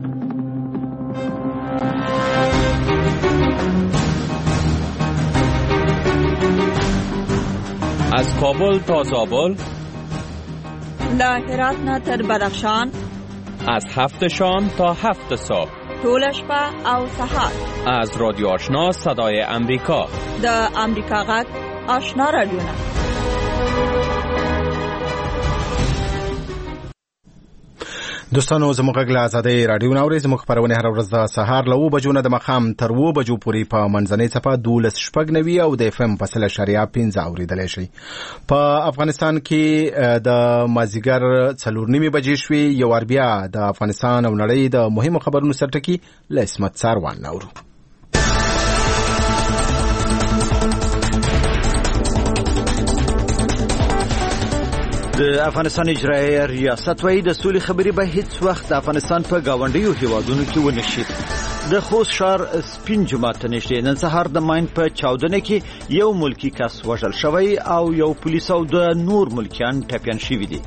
از کابل تا زابل، له هرات نه تر بدخشان، از 7 شام تا 7 صبح، ټول شپه او سحر، از رادیو آشنا صدای امریکا، د امریکا غږ آشنا رادیو. دوستانو زموږ غږ له آزادۍ راډیو نه اورئ. زموږ خپرونې هره ورځ د سهار له 7 بجو نه د ماښام تر 7 بجو پورې په منځنۍ څپه 12.9 او د FM په 100.5 اورېدلی شئ. په افغانستان کې د مازدیګر 4:30 بجې شوې. یو وار بیا د افغانستان او نړۍ د مهمو خبرونو سرټکي له عصمت ساروان نه اورو. د افغانستان اجرایه ریاست وايي د سولې خبرې به هیڅ وخت د افغانستان په گاونډیو هیوادونو کې ونه شي. د خوست ښار سپین جومات نږدې نن سهار د ماین په چاودنه کې یو ملکی کس وژل شوی او یو پولیس او د نور ملکیان ټپیان شوي دي.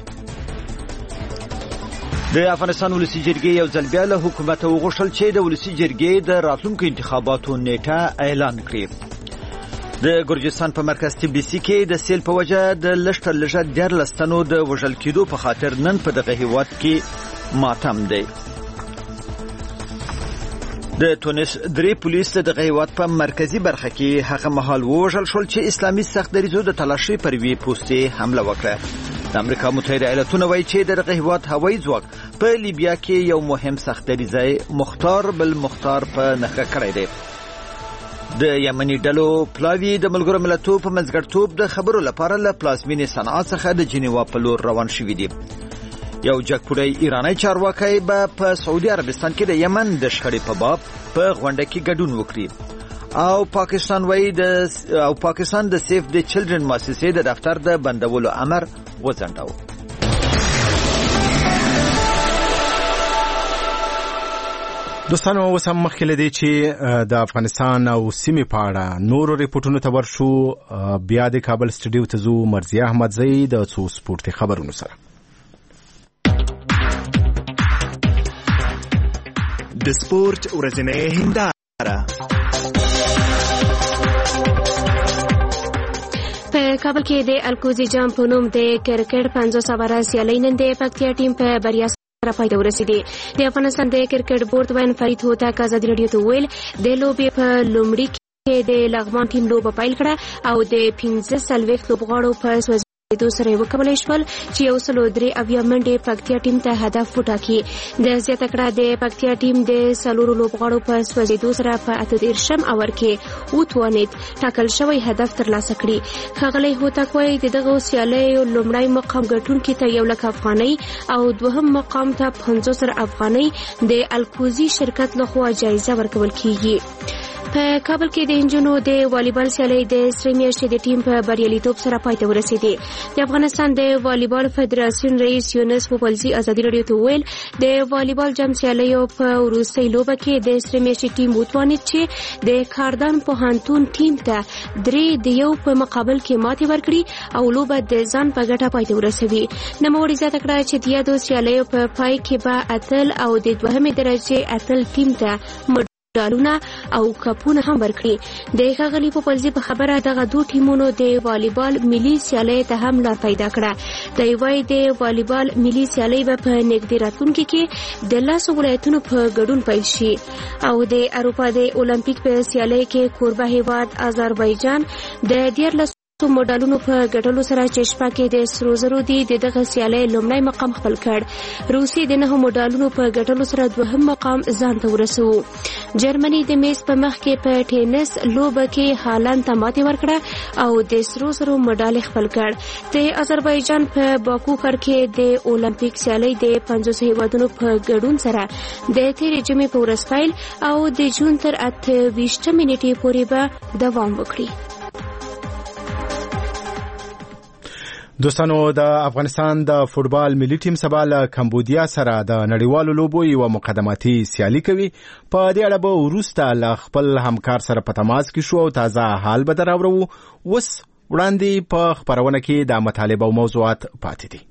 د افغانستان ولسی جرګې یو ځل بیا له حکومت وغوښتل چې د ولسی جرګې د راتلونکو انتخاباتو نیټه اعلان کړي. د ګرجستان په مرکز تبلیسي کې د سیل په وجه د لږتر لږه 14 تنو د وژل کېدو په خاطر نن په دغه هیواد کې ماتم دی. د تونس درې پولیس د دغه هیواد په مرکزی برخه کې هغه مهال وژل شول چې اسلامي سخت دریځو د تلاشي پر وی پوسټي حمله وکړه. د امریکا متحده ایالاتونو وایي چې دغه هیواد هوایي ځواک په لیبیا کې یو مهم سخت دریځي مختار بالمختار په نښه کړی دی. د یمني ډلو پلاوی د ملګرو ملتونو په منځګړیتوب د خبرو لپاره له پلازمینې صنعا څخه د جنیوا په لور روان شوي دي. یو جګپوړی ایرانی چارواکی به په سعودي عربستان کې د یمن د شخړې په باب په غونډه کې ګډون وکړي. او پاکستان د سیف د چلډرن مؤسسې د دفتر د بندولو امر وځنډاوه. دوستانو اوس هم مخکې له دې چې د افغانستان او سیمې په اړه نورو ریپورټونو ته ورشو، بیا د کابل سټډیو ته ځو مرضیه احمدزی د څو سپورتي خبرونو سره. د سپورت ورځنۍ هنداره په کابل کې د الکوزي جام په نوم د کرکټ 500 سواره سیالۍ نن د پکتیا ټیم په بریا پایته ورسېدې. د افغانستان د کرکټ بورډ وین فرید هوتک ازادي راډیو ته ویل د لوبې په لومړي کې د لغمان ټیم لوبه پیل کړه او د 15 لوبغاړو په سوځېدو سره وکولای شول چې 103 منډې پکتیا ټیم ته هدف وټاکي. د زیاته کړه د پکتیا ټیم د 4 لوبغاړو په سوځېدو سره په 18 اور کې وتوانید ټاکل شوی هدف ترلاسه کړي. ښاغلی هوتک وایي د دغه سیالیو لومړی مقام ګټونکي ته 1 لک افغانۍ او دوهم مقام ته 500 افغانۍ د الکوزي شرکت لخوا جایزه ورکول کیږي. په کابل کې د انجونو د والیبال سیالۍ د سری میاشتې د ټیم په بریالیتوب سره پایته ورسېدې. د افغانستان د والیبال فدراسیون رئیس یونس پوپلزي ازادي راډیو ته ویل د والیبال جام سیالیو په وروستۍ لوبه کې د سری میاشتې ټیم وتوانید چې د کاردان پوهنتون ټیم ته 3-1 په مقابل کې ماتې ورکړي او لوبه د ځان په ګټه پایته ورسوي. نوموړي زیاته کړه چې د یادو سیالیو په پای کې به اتل او د دوهمې درجې اتل ټیم ته ډالونه او کپونه هم ورکړي. د ښاغلي پوپلزي په خبره دغه دوه ټیمونو د والیبال ملي سیالۍ ته هم لار پیدا کړه. د وای د والیبال ملي سیالۍ به په نږدې راتلونکي کې د 10 ولایتونو په ګډون پیل شي او د اروپا د اولمپیک په سیالۍ کې کوربه هیواد آذربایجان د 14 مډالونو په ګټلو سره چې شپه کې د سرو زرو د دغه سیالۍ لومړی مقام خپل کړ. روسي د 9 مډالونو په ګټلو سره دوهم مقام ځان ته ورسو. جرمني د میز په مخ کې په ټینس لوبه کې هالند ته ماتې ورکړه او د سرو زرو مډال خپل کړ. د آذربایجان په باکو ښار کې د اولمپیک سیالۍ د 500 هیوادونو په ګډون سره د تیرې جمعې په ورځ پیل او د جون تر 28 نیټې پورې به دوام وکړي. دوستانو د افغانستان د فوټبال ملي ټیم سبا له کمبودیا سره د نړیوالو لوبو یو مقدماتي سیالي کوي. په دې اړه به وروسته له خپل همکار سره په تماس کې شو او تازه حال به دراوړو. اوس وړاندې په خبرونه کې د مطالبه او موضوعات پاتې دي.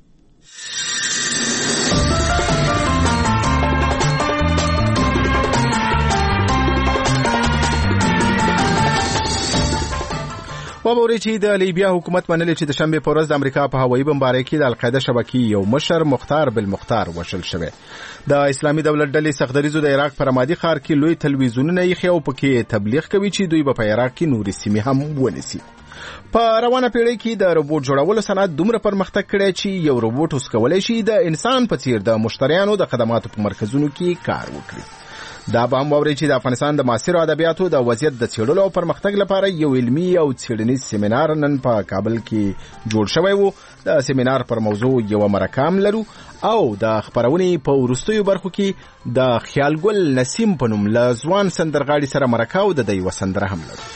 وبوري چې د لیبیا حکومت منلي چې د شنبه په ورځ د امریکا په هوایي بمبارۍ کې د القاعده شبکې یو مشر مختار بالمختار وشل شوی. د اسلامي دولت ډلې سخدریزو د عراق پر رمادي ښار کې لوی تلویزیونونه یې خو پکې تبلیغ کوي چې دوی په عراق کې نوري سیمې هم ونیسي. په روانه پیړۍ کې د روبوټ جوړولو صنعت دومره پرمختګ کړی چې یو روبوټ اوس کولی شي د انسان په څیر د مشتریانو د خدماتو په مرکزونو کې کار وکړي. دا به هم واورئ چې د افغانستان د معاصرو ادبیاتو د وضعیت د څېړلو او پرمختګ لپاره یو علمي او څېړنیز سیمینار نن په کابل کې جوړ شوی و. د سیمینار پر موضوع یو مرکه هم لرو او د خپرونې په وروستیو برخو کې د خیالګل نسیم په نوم له ځوان سندرغاړي سره مرکه او د ده یوه سندره هم لرو.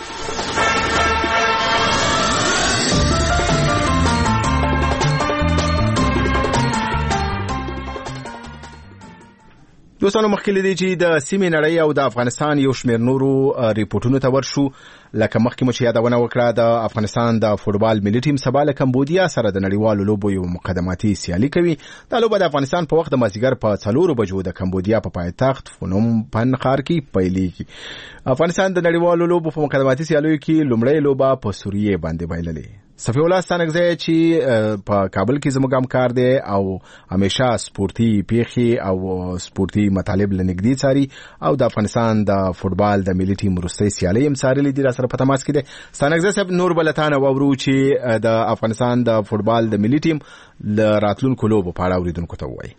دوستانو مخکې له دې چې د سیمې نړۍ او د افغانستان یو شمېر نورو ریپورټونو ته ورشو، لکه مخکې مو چې یادونه وکړه د افغانستان د فوټبال ملي ټیم سبا له کمبودیا سره د نړیوالو لوبو یو مقدماتي سیالي کوي. دا لوبه د افغانستان په وخت د مازدیګر په 4 بجو د کمبودیا په پایتخت فنوم پن ښار کې پیلېږي. افغانستان د نړیوالو لوبو په مقدماتي سیالیو کې لومړی لوبه په سوریې باندې بایللې. صفی الله ستانکزی چې په کابل کې زموږ همکار دی او همیشه سپورتي پیښې او سپورتي مطالب لنګدي څاري او د افغانستان د فوټبال د ملي ټیم وروستۍ سیالۍ هم څارلې دي. راسره په تماس کې دی ستانکزی صاحب. نور بلتانه واورو چې د افغانستان د فوټبال د ملي ټیم له راتلونکو لوبو په اړه اوریدونکو ته ووایي.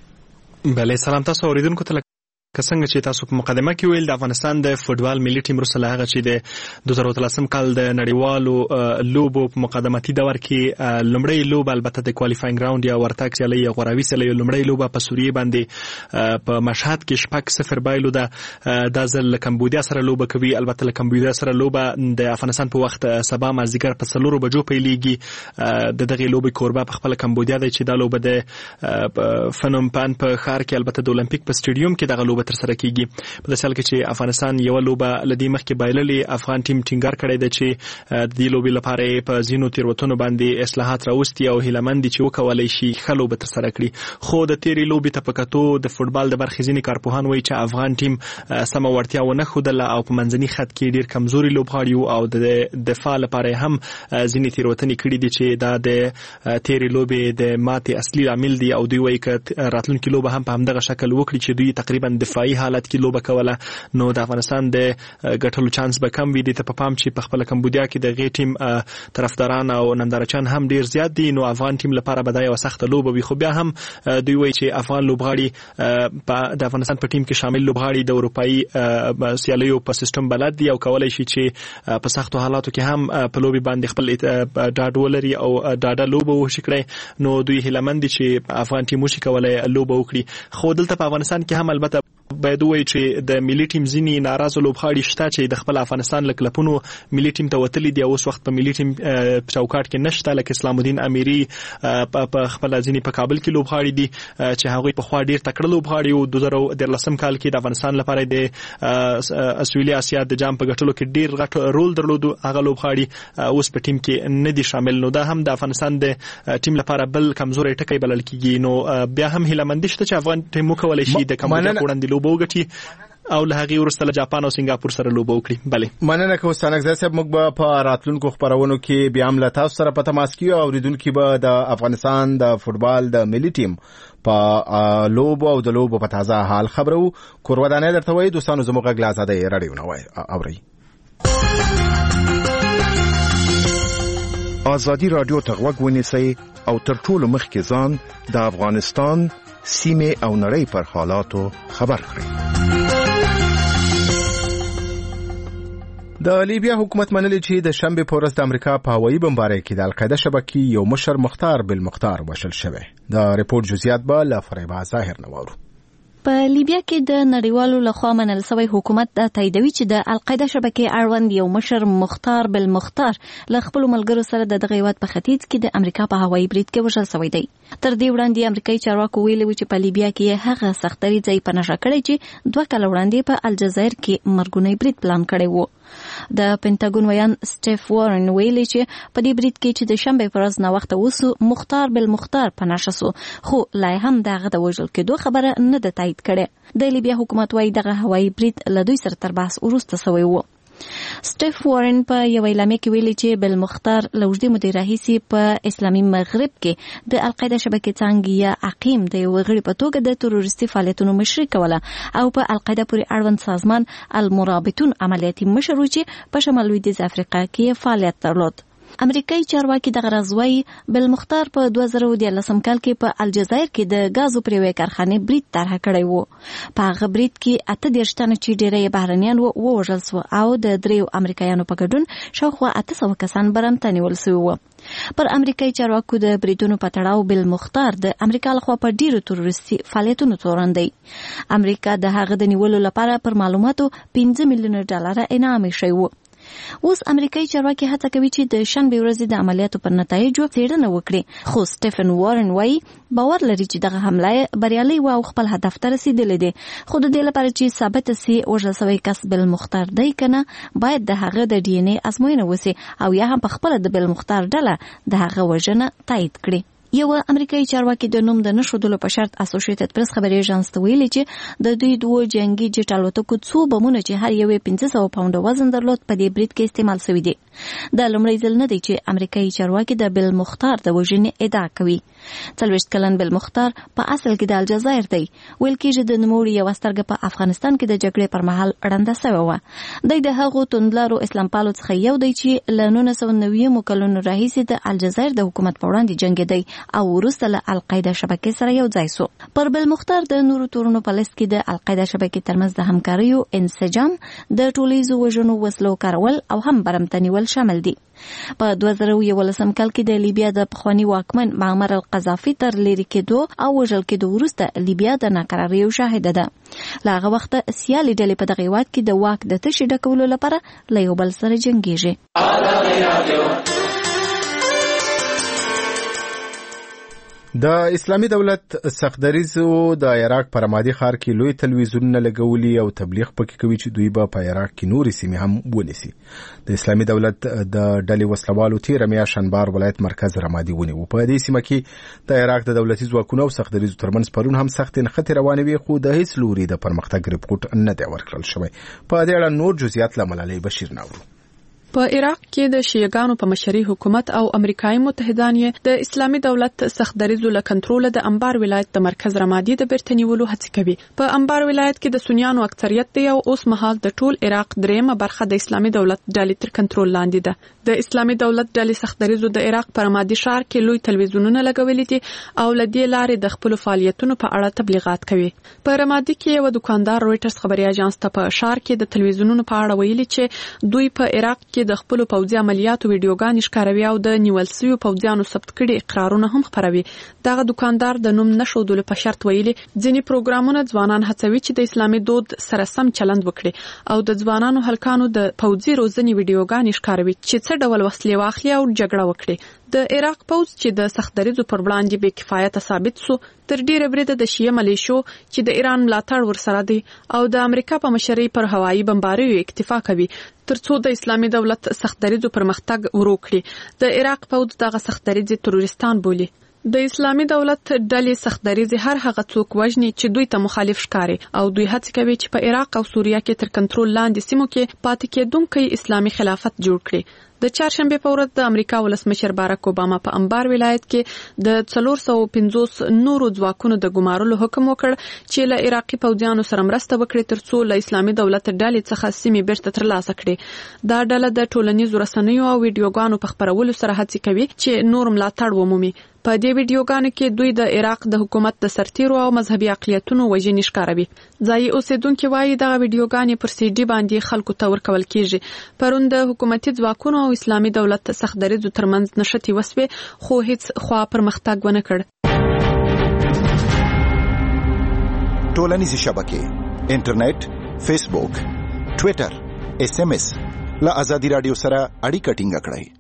بله سلام تاسو اوریدونکو ته. څنګه چې تاسو په مقدمه کې ویل د افغانستان د فوټبال ملي ټیم وروسته له هغه چې د 2013 کال د نړیوالو لوبو په مقدماتي دور کې لومړی لوبه البته د کوالیفاینګ راوند یا ورتګ سیالۍ یا غوراوي سیالۍ لومړی لوبه په سوریې باندې په مشهد کې 6-0 بایلو د ځل کمبودیا سره لوبه کوي. البته له کمبودیا سره لوبه د افغانستان په وخت سبا مازدیګر په 4 بجو پیلېږي. د دغه لوبې کوربه په خپل کمبودیا دی چې دا لوبه د فنوم پن په ښار کې البته د اولمپیک په سټیډیوم کې دغه لوبه تر سره کیږي. په داسې حال کې چې افغانستان یو لوبه لدی مخکې بایللې، افغان ټیم ټینګار کړی دی چې د دې لوبې لپاره په ځینو تیروتنو باندې اصلاحات راوستي او هیلمند دي چې وکولای شي ښه لوبه تر سره کړي. خو د تیرې لوبې ته په کتو د فوټبال د برخې ځینې کارپوهان وایي چې افغان ټیم سمه وړتیا ونه ښودله او په منځني خط کې ډېر کمزوري لوبغاړي او د دفاع لپاره هم ځینې تیروتنې کړي دي چې دا د تیرې لوبې د ماتې اصلي عامل دي. او دوی وایي که راتلونکي لوبه هم په همدغه شکل وکړي چې دوی تقریبا دفاعي حالت کې لوبه کوله نو د افغانستان د ګټلو چانس به کم وي. د په پام چې په خپل کمبودیا کې د غي ټیم طرفداران او نندارچیان هم ډیر زیات دي نو افغان ټیم لپاره به دا یو سخت لوبه وي. خو بیا هم دوی وایي چې افغان لوبغاړي د افغانستان په ټیم کې شامل لوبغاړي د اروپאי سیالیو په سیستم بلد دي او کولای شي چې په سختو حالاتو کې هم په لوبي باندې خپل ډاډ ولري او ډاډه لوبه وشي کړي. نو دوی هیلمند دي چې افغان ټیم وشي کولای لوبه وکړي. خو دلته په افغانستان کې هم البته باید وایي چې د ملي ټیم ځینې ناراضه لوبغاړي شته چې د خپل افغانستان له کلبونو ملي ټیم ته وتلي دي او اوس وخت په ملي ټیم چوکاټ کې نشته، لکه اسلام الدین امیري په خپل ځینې په کابل کې لوبغاړي دي چې هغوی پخوا ډېر تکړه لوبغاړي او 2013 کال کې د افغانستان لپاره د سویلي اسیا د جام په ګټلو کې ډېر غټ رول درلود. هغه لوبغاړي اوس په ټیم کې نه دي شامل. نو دا هم د افغانستان د ټیم لپاره بل کمزوري ټکی بلل کېږي. نو بیا هم هیلمندي شته چې افغان ټیم وکولای شي د کمبودیا وړاندې لوبه وګټي او له هغې وروسته له جاپان او سنګاپور سره لوبه وکړي. بلې مننه کوم ستانکزی صاحب. موږ به په راتلونکو خپرونو کې بیا هم له تاسو سره په تماس کې او اوریدونکي به د افغانستان د فوټبال د ملي ټیم په لوبو او د لوبو په تازه حال خبرو. کورودانه درته وایي دوستانو زموږ غږ له ازادۍ راډیو نه وایي اورئ. ازادي راډیو ته غوږ ونیسئ او تر ټولو مخکې ځان د افغانستان سیمه او نړۍ پر حالاتو خبر کړئ. د لیبیا حکومت منلي چې د شنبه په ورځ د امریکا په هوایي بمبارۍ کې د القاعده شبکې یو مشر مختار بالمختار وشل شوی. د ریپورت جزئیات به له فریبا ظاهر نوارو. په لیبیا کې د نړیوالو لخوا منل شوی حکومت دا تاییدوي چې د القاعده شبکې اړوند یو مشر مختار بالمختار له خپل ملګرو سره د دغه هیواد په ختیځ کې د امریکا په هوایي برید کې وژل شوی دی. تر دې وړاندې امریکایي چارواکو ویلي و چې په لیبیا کې هغه سختري ځای په نښه کړی چې 2 کال وړاندې په الجزایر کې مرګونی برید پلان کړی و. د پینټاګون ویان سټیف وارن ویلي چې په دې برید کې چې د شنبه پر ورځ ناوخته وسو مختار بالمختار په نښه سو خو لا هم دغه د وژل کېدو خبره نه ده تایید کړې. د لیبیا حکومت وايي دغه هوایي برید له دوی سره تر بحث وروسته شوی و. سټیف وارن په یو اعلامیه کې ویلي چې بالمختار له اوږدې مودې راهیسې په اسلامي مغرب کې د القاعده شبکې څانګې یا عقیم د یو غړي په توګه د تروریستي فعالیتونو مشري کوله او په القاعده پورې اړوند سازمان المرابطون عملیاتي مشر و چې په شمال لویدیځ افریقا کې فعالیت درلود. امریکایي چارواکي د غرضوي بالمختار په 2013 کال کې په الجزایر کې د غازو پریوي کارخانه برید طرح کړی وو. په هغه برید کې 8 تنه چې ډېری بهرنیان ووژل شو او د 3 امریکایانو په ګډون شاوخوا 800 کسان برمته نیول شوي وو. پر امریکایي چارواکو د بریدونو په تړاو بالمختار د امریکا لخوا په ډیرو تروریستي فعالیتونو تورن دی. امریکا د هغه د نیولو لپاره پر معلوماتو $5 میلیون انعام یې شوی وو. اوس امریکایي چارواکي هڅه کوي چې د شنبې ورځې د عملیاتو پر نتایجو څېړنه وکړي، خو سټیفن وارن وایي باور لري چې دغه حمله بریالۍ و او خپل هدف ته رسیدلې ده. خو د دې لپاره چې ثابت سي وژل شوی کس بالمختار دی کنه باید د هغه د ډي ان اے ازموینه وسي او یا هم په خپل د بالمختار ډله د هغه وژنه تایید کړي. یو امریکایي چارواکي د نوم د نشودلو په شرط اسوسییټډ پریس خبري ایجنس ته ویلي چې د دوی 2 جنگي جټ الوتکو څو بمونه چې هر یو 500 پاونډ وزن درلود په دې برید کې استعمال شوی دي. د لومړي ځل نه دی چې امریکایي چارواکي د بالمختار د وژنې ادعا کوي. 40 کلن بالمختار په اصل کې د الجزایر دی. ویل کېږي د نوموړي یو سترګه په افغانستان کې د جګړې پر مهال ړنده شوی و. د هغو توندلارو اسلام پالو څخه یو دی چې له 1990 کلونو راهیسې د الجزایر د حکومت په وړاندې جنګېدی او وروسته له القاعده شبکې سره یو ځای شو. پر بالمختار د نورو تورونو په لیست کې د القاعده شبکې ترمنځ د همکاریو انسجام، د ټولیزو وژنو وسلو کارول او هم برمتنیول شامل دي. په 2011 کال کې د لیبیا د پخوانی واکمن معمر القذافي تر لرې کېدو او وژل کېدو وروسته لیبیا د ناکراریو شاهده ده. له هغه وخته سیالي ډلې په دغه هېواد کې د واک د تشې ډکولو لپاره له یو بل سره جنګېږي. د اسلامي دولت سختدریزو د عراق پر رمادي ښار کې لوی تلویزیونونه لګولي او تبلیغ پکې کوي چې دوی به په عراق کې نورې سیمې هم ونیسي. د اسلامي دولت د ډلې وسلوالو تېره میاشت انبار ولایت مرکز رمادي ونیو. په دې سیمه کې د عراق د دولتي ځواکونو او سختدریزو ترمنځ پرون هم سختې نښتې روانې وې، خو د هیڅ لوري د پرمختګ رپورټ نه دی ورکړل شوی. په دې اړه نور جزئیات له ملالۍ بشیر ناورو. په عراق کې د شیعاګانو په مشرۍ حکومت او امریکایي متحدان یې د اسلامي دولت سختدریزو له کنټرول د انبار ولایت د مرکز رمادي د بیرته هڅه کوي. په انبار ولایت کې د سنیانو اکثریت دی او اوس مهال د ټول عراق دریمه برخه د اسلامي دولت ډلې تر کنټرول لاندې ده. د اسلامي دولت ډلې سختدریزو د عراق په رمادي ښار کې لوی تلویزیونونه لګولي دي او لدې لارې د خپل فعالیتونو په اړه تبلیغات کوي. په رمادي کې یو دکاندار رويټرز خبري اژانس ته په ښار کې د تلویزیونونو په اړه ویلي چې دوی په عراق کې د خپل پوځي عملیاتو ویډیوګانې ښکاروي او د نیول شویو پوځیانو ثبت کړي اقرارونه هم خپروي. دغه دکاندار د نوم نښودلو په شرط ویلي ځینې پروګرامونه ځوانان هڅوي چې د اسلامي دود سره سم چلند وکړي او د ځوانانو هلکانو د پوځي روزنې ویډیوګانې ښکاروي چې څه ډول وسلې واخلي او جګړه وکړي. د عراق پوځ چې د سختدریزو پر وړاندې بې کفایته ثابت شو تر ډیره بریده د شیعه ملیشو چې د ایران ملاتړ ورسره دی او د امریکا په مشرۍ پر هوایي بمباریو اکتفا کوي ترڅو د اسلامي دولت سختدریزو پرمختګ ورو کړي. د عراق پوځ دغه سختدریزي تروریستان بولي. د اسلامي دولت ډلې سختدریزي هر هغه څوک وژني چې دوی ته مخالف ښکاري او دوی هڅه کوي چې په عراق او سوریه کې تر کنټرول لاندې سیمو کې پاتې کېدونکي اسلامي خلافت جوړ کړي. د چهارشنبه په ورځ د امریکا ولسمشر باراک اوباما په انبار ولایت کې د 450 نورو ځواکونو د ګمارلو حکم وکړ چې له عراقي پوځیانو سره مرسته وکړي ترڅو له اسلامي دولت ډلې څخه سیمې بیرته ترلاسه کړي. دا ډله د ټولنیزو رسنیو او ویډیوګانو په خپرولو سره هڅه کوي چې نور ملاتړ ومومي. په دې ویډیوګانو کې دوی د عراق د حکومت د سرتیرو او مذهبي اقلیتونو وژنې ښکاروي. ځایي اوسیدونکو وايي دغه ویډیوګانې پر سی ډي باندې خلکو ته ورکول کیږي. پرون د حکومتي ځواکونو او اسلامي دولت سختدریزو ترمنځ نښتې وسوې خو هیڅ خوا پرمختګ ونه کړ. ټولنیزې شبکې انټرنیټ، فیسبوک، ټوئیټر، اس ام اس له ازادي رادیو سره اړیکه ټینګه کړئ.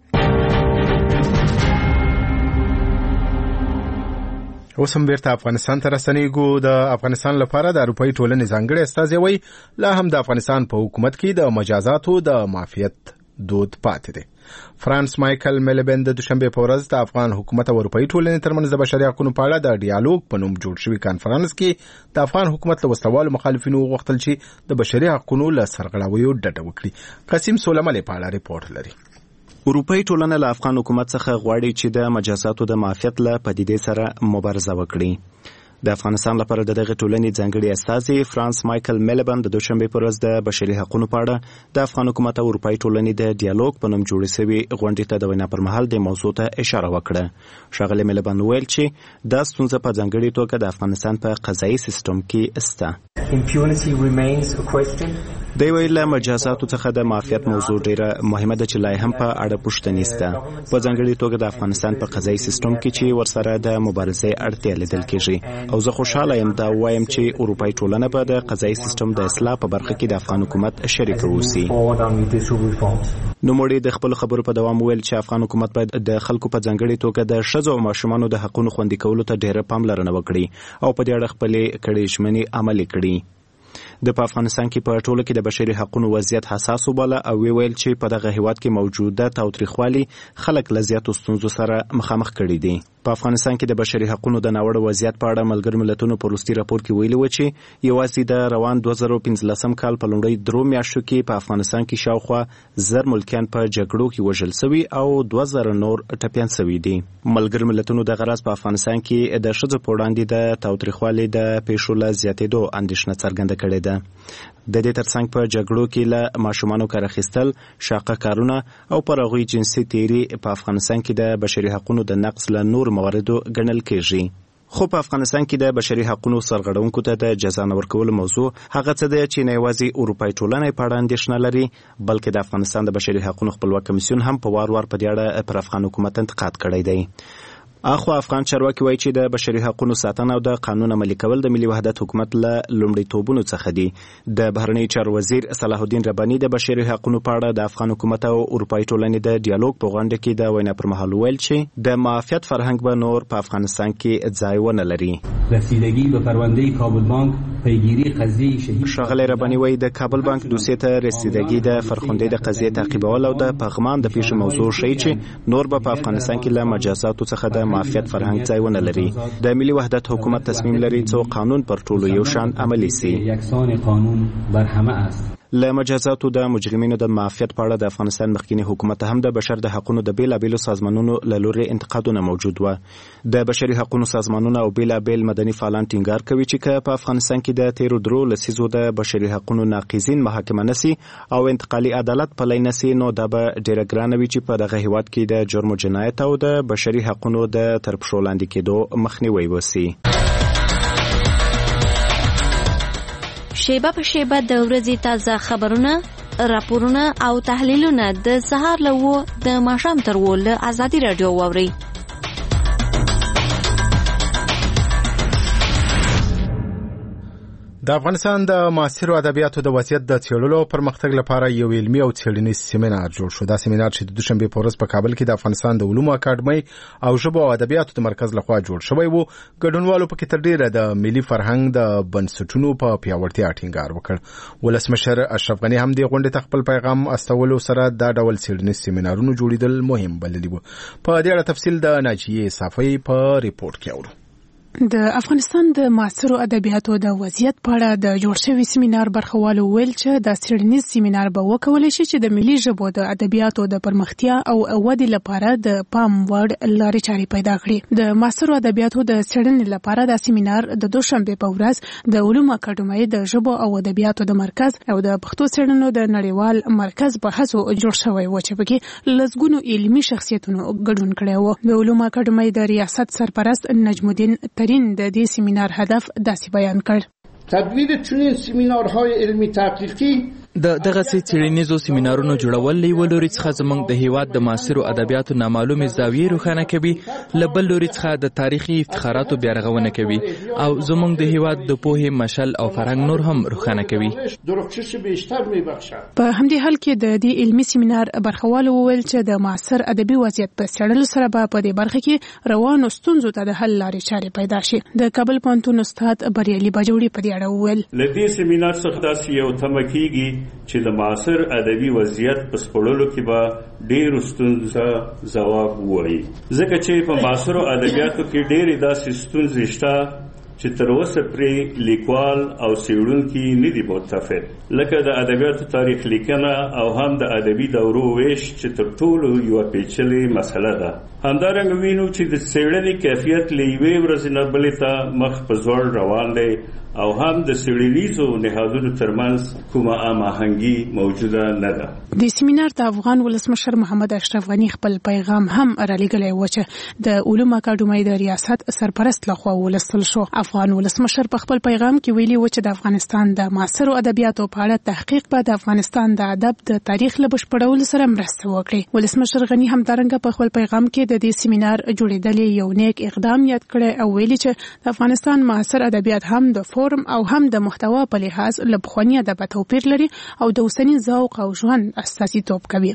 اوس هم بیرته افغانستان ته راستنېږو. د افغانستان لپاره د اروپایي ټولنې ځانګړی استازی وایي لا هم د افغانستان په حکومت کې د مجازاتو د معافیت دود پاتې دی. فرانس مایکل میلبن د دوشنبه په ورځ د افغان حکومت او اروپایي ټولنې ترمنځ د بشري حقوقو په اړه د ډیالوګ په نوم جوړ شوی کانفرنس کې د افغان حکومت له وسلوالو مخالفینو غوښتل چې د بشري حقوقو له سرغړاویو ډډه وکړي. قاسم سولمل په اړه ریپورت لري. اروپایي ټولنه له افغان حکومت څخه غواړي چې د مجازاتو د معافیت له پدیدې سره مبارزه وکړي. د افغانستان لپاره د دغه ټولنې ځانګړي استازي فرانس مایکل میلبن د دوشنبه پر ورځ د بشري حقوقو په اړه د افغان حکومت او اروپאי ټولنې د ډیالوګ په نوم جوړې شوې غونډې ته د وینا پر مهال د موضوع ته اشاره وکړه. ښاغلی میلبن ویل چې دا ستونزه په ځانګړي توګه د افغانستان په قضایي سیستم کې شته. د ویل مجازاتو څخه د معافیت موضوع ډیره مهمه ده چې لا هم په اړه پوښتنې شته. په ځانګړي توګه د افغانستان په قضایي سیستم کې چې ورسره د مبارزې اړتیا لیدل کیږي او زه خوشاله یم دا وایم چې اروپאי ټولنه په د قضایي سیستم د اصلاح په برخه کې د افغان حکومت شریک اوسي. نوموړي د خپل خبرو په دوام ویل چې افغان حکومت باید د خلکو په ځانګړي توګه د ښځو او ماشومانو د حقوقو خوندي کولو ته ډیره پاملرنه وکړي او په دې اړه خپلې کړې ژمنې عملي کړي. په افغانستان کې په ټوله کې د بشري حقوقو وضعیت حساس وباله او ویل چې په دغه هیواد کې موجوده تاوتریخوالي خلک له زیاتو ستونزو سره مخامخ کړي دي. په افغانستان کې د بشري حقوقو د ناوړه وضعیت په اړه ملګرو ملتونو په وروستي راپور کې ویلي و چې یوازې د روان 2015 کال په لومړۍ 3 میاشتو کې په افغانستان کې شاوخوا 1000 ملکیان په جګړو کې وژل شوي او 2000 نور ټپیان شوي دي. ملګرو ملتونو د غرض په افغانستان کې د ښځو په وړاندې د تاوتریخوالي د پیښو له زیاتېدو اندېښنه څرګنده کړې ده. د دې ترڅنګ په جګړو کې له ماشومانو کار اخیستل، شاقه کارونه او پر هغوی جنسي تیري په افغانستان کې د بشري حقوقو د نقض له نور مواردو ګڼل کېږي. خو په افغانستان کې د بشري حقوقو سرغړونکو ته د جزا نه ورکولو موضوع هغه څه دی چې نه یوازې اروپאי ټولنه په اړه اندېښنه لري بلکې د افغانستان د بشري حقوقو خپلواک کمیسیون هم په وار وار په دې اړه پر افغان حکومت انتقاد کړی دی. اخو افغان چارواکي وایي چې د بشري حقوقو ساتنه او د قانون عملي کول د ملي وحدت حکومت له لومړیتوبونو څخه دي. د بهرنی چارو وزیر صلاح الدین رباني د بشري حقوقو په اړه د افغان حکومت او اروپאי ټولنې د ډیالوګ په غونډه کې د وینا پر مهال ویل چې د معافیت فرهنګ به نور په افغانستان کې ځای ونه لري. رسیدگی به پرونده کابل بانک پیگیری قضیه شهید ښاغلی رباني وایي د کابل بانک دوسیې ته رسیدگی د فرخنده د قضیې تعقیبول او د پغمان د پیښې موضوع ښیي چې نور به په افغانستان کې له مجازاتو څخه د معافیت فرهنګ ځای ونه لري. د ملي وحدت حکومت تصمیم لري چې قانون پر ټولو یو شان عملی شي. یکسان قانون بر همه است. له مجازاتو د مجرمینو د معافیت په اړه د افغانستان مخکینی حکومت هم د بشر د حقوقو د بیلابیلو سازمانونو له لوري انتقادونه موجود و. د بشري حقوقو سازمانونه او بیلابیل مدني فعالان ټینګار کوي چې په افغانستان کې د تیرو درو لسیزو د بشري حقوقو ناقضین محاکمه نسی او انتقالي عدالت پلی نسی نو د ډیره ګرانه وي چې په دغه هیواد کې د جرم او جنایت او د بشري حقوقو د ترپښو لاندې کېدو مخنیوي وسی. شیبه په شیبه د ورځې تازه خبرونه، راپورونه او تحلیلونه د سهار له 9 د ماښام تر 10 له ازادي رادیو واورئ. د افغانستان د معاصرو ادبیاتو د وضعیت د څېړلو او پرمختګ لپاره یو علمي او څېړنیز سیمینار جوړ شو. دا سیمینار چې د دوشنبه په ورځ په کابل کې د افغانستان د علومو اکاډمۍ او ژبو او ادبیاتو د مرکز لخوا جوړ شوی و. ګډونوالو پکې تر ډیره د ملي فرهنګ د بنسټونو په پیاوړتیا ټینګار وکړ. ولسمشر اشرف غنی هم د غونډې خپل پیغام استولو سره دا ډول څېړنیز سیمینارونو جوړیدل مهم بللی و. په دې اړه تفصیل د ناجیه صافی په ریپورت کې اورو. د افغانستان د معاصرو ادبیاتو د وضعیت په اړه د جوړ شوی سیمینار برخوالو ویل چې د څېړنیز سیمینار به وکولای شي چې د ملي ژبو د ادبیاتو د پرمختیا او ودې لپاره د پام وړ لارې چارې پیدا کړي. د معاصرو ادبیاتو د څېړنې لپاره د سیمینار د دوشنبه په ورځ د علومو اکاډمۍ د ژبو او ادبیاتو د مرکز او د پښتو څېړنو د نړیوال مرکز په هڅو جوړ شوی و چې پکې لږګونو علمي شخصیتونو ګډون کړی و. د علومو اکاډمۍ د ریاست سرپرست نجم الدین د دې سیمینار هدف داسې بیان کړ: تدوین چنین سیمینارهای علمی تحقیقی دغه څېړنیزو سیمینارونو جوړول له یو لوري څخه زموږ د هیواد د معاصرو ادبیاتو نامعلومې زاویې روښانه کوي، له بل لوري څخه د تاریخي افتخاراتو بیارغونه کوي او زموږ د هیواد د پوهې مشل او فرهنګ نور هم روښانه کوي. په همدې حال کې د دې علمي سیمینار برخوالو وویل چې د معاصر ادبي وضعیت په څېړلو سره به په دې برخه کې روانو ستونزو ته د حل لارې چارې پیدا شي. د کابل پوهنتون استاد بریالي بجوړي په دې اړه وویل: له دې سیمینار څخه داسې یو تمه کیږي چې د معاصر ادبي وضعیت په سپړلو کې به ډېر ستونزې ځواب وایي، ځکه چې په معاصرو ادبیاتو کې ډېرې داسې ستونزې شته چې تر اوسه پرې لیکوال او څېړونکي نه دي متفق، لکه د ادبیاتو تاریخ لیکنه او هم د ادبي دورو ویش چې تر ټولو یوه پیچلې مسله ده. همدارنګه وینو چې د څېړنې کیفیت له یوې ورځې نه بلې ته مخ په ځوړ روان دی او هم د څېړنیزو نهادونو ترمنځ کومه هماهنګي موجوده نه ده. د سیمینار د افغان ولسمشر محمد اشرف غني خپل پیغام هم رالیږلی و چې د علومو اکاډمۍ د ریاست سرپرست لخوا ولستل شو. افغان ولسمشر په خپل پیغام کې ویلي و چې د افغانستان د معاصرو ادبیاتو په اړه تحقیق به د افغانستان د ادب د تاریخ له بشپړولو سره مرسته وکړي. ولسمشر غني همدارنګه په خپل پیغام کې د دې سیمینار جوړېدل یو نیک اقدام یاد کړی او ویلي چې د افغانستان معاصر ادبیات هم د فورم او هم د محتوا په لحاظ له پخواني ادب توپیر لري او د اوسني ذوق او ژوند اساسیتوب کوي.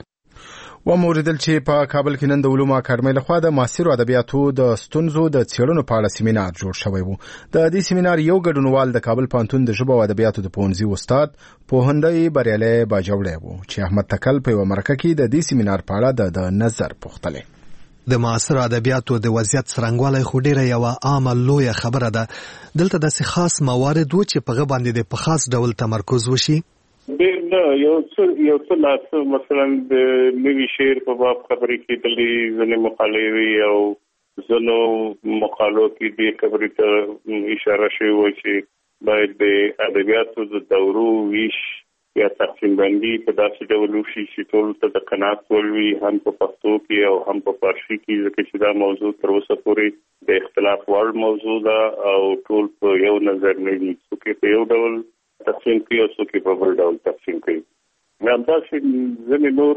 وموریدل چې په کابل کې نن د علومو اکاډمۍ لخوا د معاصرو ادبیاتو د ستونزو د څېړنو په اړه سیمینار جوړ شوی و. د دې سیمینار یو ګډونوال د کابل پوهنتون د ژبو او ادبیاتو د پوهنځي استاد پوهندی بریالی باجوړی و چې احمد تکل په یوه مرکه کې د دې سیمینار په اړه د نظر پوښتلی. د معاصر ادبیاتو د وضعیت څرنګوالی خو ډیره یوه عامه لویه خبره ده. دلته داسې خاص موارد و چې په هغه باندې د په خاص ډول تمرکز وشي. ډېر نه، یو څه ناڅه مثلا د نوي شعر په باب خبرې کېدلې، ځینې مقالې وي او ځینو مقالو کې دې خبرې ته اشاره شوې وه چې باید د ادبیاتو د دورو ویش یا تقسیم بندي په داسې ډول وشي چې ټولو ته د قناعت وړ وي، هم په پښتو کې او هم په فارسي کې، ځکه چې دا موضوع تر اوسه پورې د اختلاف وړ موضوع ده او ټول په یو نظر نه دي، څوک په یو ډول تقسیم کوي او څوک په بل ډول تقسیم کوي. همداسې ځینې نور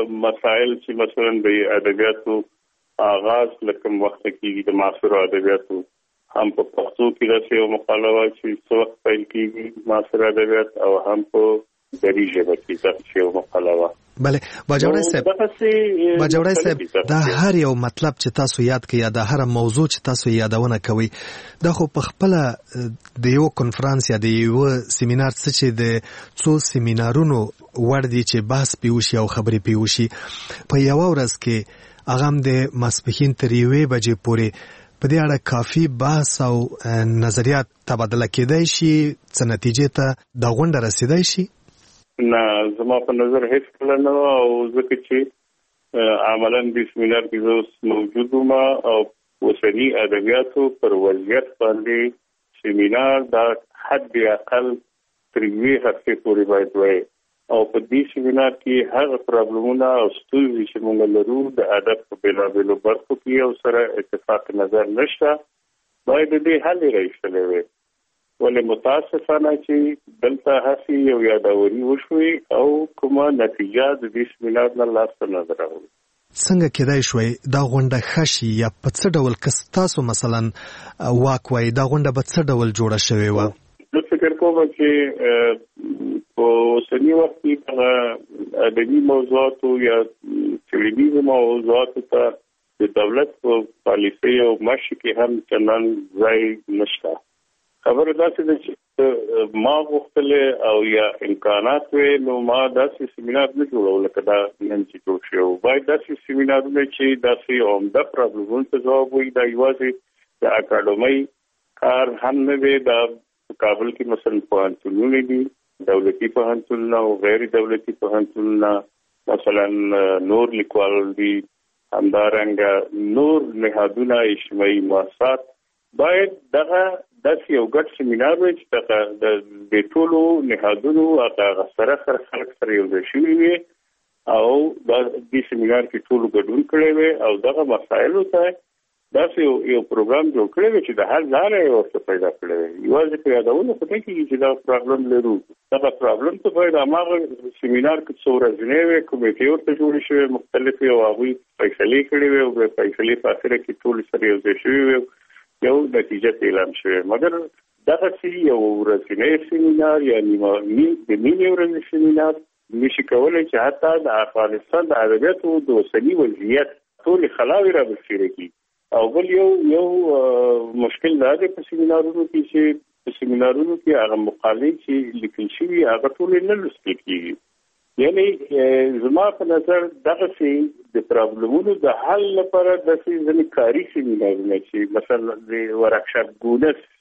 مسایل چې مثلا د ادبیاتو آغاز له کوم وخته کېږي، د معاصرو ادبیاتو هم په پښتو کې داسې یو مقاله وه چې څه وخت پیل کېږي معاصر ادبیات، او هم په دري ژبه کې داسې یو مقاله وه. بله باجوړی صاحب، دا هر یو مطلب چې تاسو یاد کړئ یا دا هر موضوع چې تاسو یادونه کوئ، دا خو په خپله د یو کنفرانس یا د یو سیمینار څه چې د څو سیمینارونو وړ دي چې بحث پې وشي او خبرې پې وشي، په یوه ورځ کې هغه هم د ماسپښین تر 1 بجې پورې په دې اړه کافي بحث او نظریات تبادله کېدای شي، څه نتیجې ته دا غونډه رسېدای شي؟ نه، زما په نظر هیڅ کله نه، او ځکه چې عملاً د سیمینار کې زه موجود وم او اوسني ادبیاتو پر وضعیت باندې سیمینار دا حد اقل تر 1 هفتې پورې باید وایي، او په دې سیمینار کې هغه پرابلمونه او ستونزې چې موږ لرو د ادب په بېلابېلو برخو کې او سره اتفاق نظر نشته، باید د دې حل راایستلی وي. ولې متاسفانه چې دلته هسې یو یادوري وشوي او کومه نتیجه د دې سیمینار نه لاسته نه راغلې. څنګه کېدای شوی دا غونډه ښه شي، یا په څه ډول که تاسو مثلا واک وایي دا غونډه به څه ډول جوړه شوې وه؟ زه فکر کوم چې په اوسني وخت کې دغه ادبي موضوعاتو یا څېړنیزو موضوعاتو ته د دولت په پالیسۍ او مشي کې هم چندان ځای نشته. خبره داسې ده چې ما غوښتلې او یا امکانات وي، نو ما داسې سیمینار نه جوړول لکه دا نن چې جوړ شوی. باید داسې سیمینارونه چې داسې عمده پرابلمونو ته ځواب وایي، دا یوازې د اکاډمۍ کار هم نه دی. دا کابل کې مثلا پوهنتونونه دي، دولتي پوهنتونونه او غیر دولتي پوهنتونونه، مثلا نور لیکوال دي، همدارنګه نور نهادونه اجتماعي مؤسسات. باید دغه داسې یو ګډ سیمینار وي چې د ټولو نهادونو هغه سره خلک سره یو ځای شوي وي او دا دې سیمینار کې ټولو ګډون کړی وي او دغه مسایلو ته داسې یو پروګرام جوړ کړی وي چې د حل لاره یې ورته پیدا کړی وي. یوازې په یادولو خو نه کېږي چې دا پرابلم لرو. دغه پرابلم ته باید هماغه سیمینار کې څو ورځنی وي، کمیټې ورته جوړې شوې مختلفې او هغوی فیصلې کړې وي او د فیصلې په اخره کې ټول سره یو ځای شوي وي، یو نتیجه اعلان شوې. مګر دغسې یو ورځنی سیمینار یا د نیمې ورځې سیمینار نشي کولی چې حتی د افغانستان د ادبیاتو د اوسني وضعیت ټولې خلاوې رابرسېره کړي. او بل یو مشکل دا دی په سیمینارونو کې چې په سیمینارونو کې هغه مقالې چې لیکل شوي هغه ټولې نه لوستل کېږي. یعنی زما په نظر دغسې د پرابلمونو د حل لپاره داسې ځینې کاري سیمینارونه چې مثلا د ورکشاپ ګونه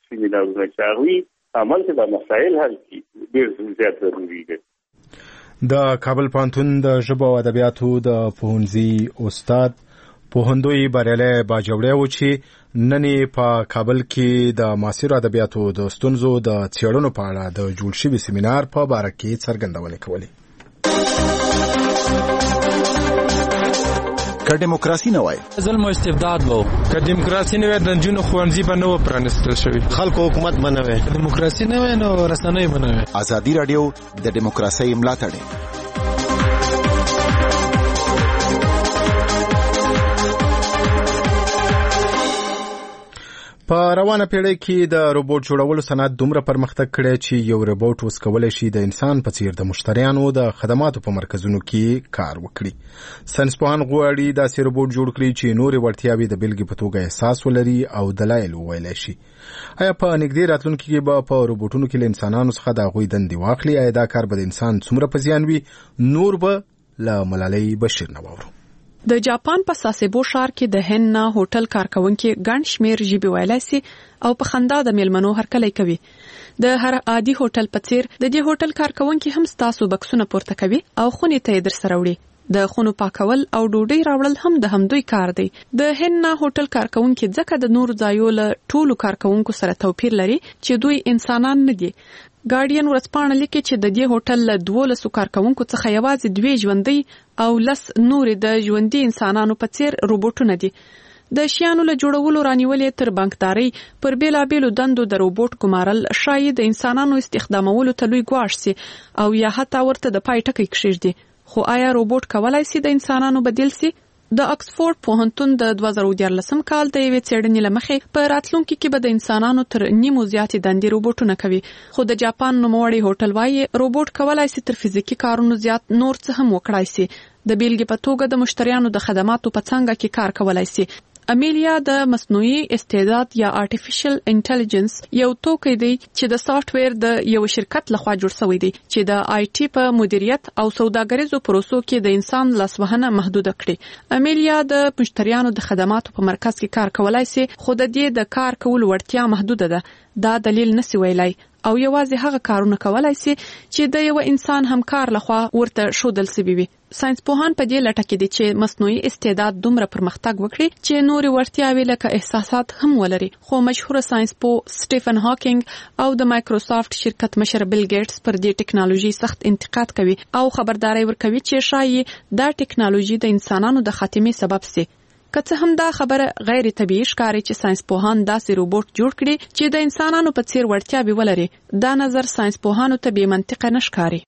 سیمینارونه چې هغوی عمل کې د مسایل حل کړي ډېر زیات ضروري دی. د کابل پوهنتون د ژبو او ادبیاتو د پوهنځي استاد پوهندوی بریالی باجوړی و چې نن په کابل کې د معاصرو ادبیاتو د ستونزو د څېړنو په اړه د جوړ شوي سیمینار په باره کې څرګندونې کولې. که دیموکراسي نه وای ظلم او استبداد وو، که دیموکراسي نه وای د نجونو ښوونځي به نه و پرانیستل شوي، خلکو حکومت به نه وای، که دیموکراسي نه وای نو رسنۍ به نه وای. ازادي راډیو د دیموکراسۍ ملاتړ په روانه پیړۍ کې د روبوټ جوړولو صنعت دومره پرمختګ کړی چې یو روبوټ اوس کولی شي د انسان په څیر د مشتریانو د خدماتو په مرکزونو کې کار وکړي. ساینسپوهان غواړي داسې روبوټ جوړ کړي چې نورې وړتیاوې د بیلګې په توګه احساس ولري او دلایل وویلی شي. آیا په نږدې راتلونکي کې به په روبوټونو کې له انسانانو څخه د هغوی دندې واخلي؟ آیا دا کار به د انسان څومره په زیان وي؟ نور به له ملالۍ بشیر نه واورو. د جاپان په ساسيبو ښار کې د هن هوټل کارکونکو ګڼ شمیر ژبې ویلای سي او په خندا د میلمنو هرکلی کوي. د هر عادي هوټل په څیر د دې هوټل کارکونکو هم ستاسو بکسونه پورته کوي او خونې ته در سره وړي. د خونو پاکول او ډوډۍ راوړل هم د همدوی کار دی. د هن هوټل کارکونکو ځکه د نور ځایو له ټولو کارکونکو سره توپیر لري چې دوی انسانان نه دي. ګارډین ورځپاڼه لیکي چې د دې هوټل له 12 کارکونکو څخه یوازې 2 ژوندۍ او 10 نور د ژوندۍ انسانانو په څیر روبوټونه دي. د شیانو له جوړولو رانیولې تر بانکداري پر بیلابیلو دندو د روبوټ ګمارل شاید د انسانانو استخدامولو ته لوی ګواښ سي او یا حتی ورته د پای ټکی کښیږدي. خو آیا روبوټ کولای سي د انسانانو بدیل سي؟ د اکسفورد پوهنتون د 2014 کال د یوې څېړنې له مخې په راتلونکي کې به د انسانانو تر نیمو زیاتې دندې روبوټونه کوي. خو د جاپان نوموړی هوټل وايي روبوټ کولای سي تر فزیکي کارونو زیات نور څه هم وکړای سي. د بیلګې په توګه د مشتریانو د خدماتو په څنګه کې کار کولای سي. امیلیا د مصنوعي استعداد یا آرټیفیشل انټيليجنس یو توکی دی چې د سافټویر د یو شرکت لخوا جوړ شوی دی چې د آی ټي په مدیریت او سوداګریزو پروسو کې د انسان لاسوهنه محدود کړي. امیلیا د مشتریانو د خدماتو په مرکز کې کار کولای سي، خو د دې د کار کولو وړتیا محدوده ده. دا دلیل نسی ویلای او یوازې هغه کارونه کولای سي چې د یو انسان همکار لخوا ورته شودل سوي وي. ساينسپوهان په دې لټه کې دي چې مصنوعي استعداد دومره پرمختګ وکړي چې نورې وړتیاوې لکه احساسات هم ولري. خو مشهور ساينسپو سټيفن هاکینګ او د مایکروسافت شرکت مشر بیل ګیټس پر دې ټکنالوژي سخت انتقاد کوي او خبرداري ورکوي چې شاید دا ټکنالوژي د انسانانو د خاتمې سبب سي. که څه هم دا خبره غیر طبيعي ښکاري چې ساينسپوهان داسې روبوټ جوړ کړي چې د انسانانو په څیر وړتیاوې ولري، دا نظر ساينسپوهانو ته بې منطقه نه ښکاري.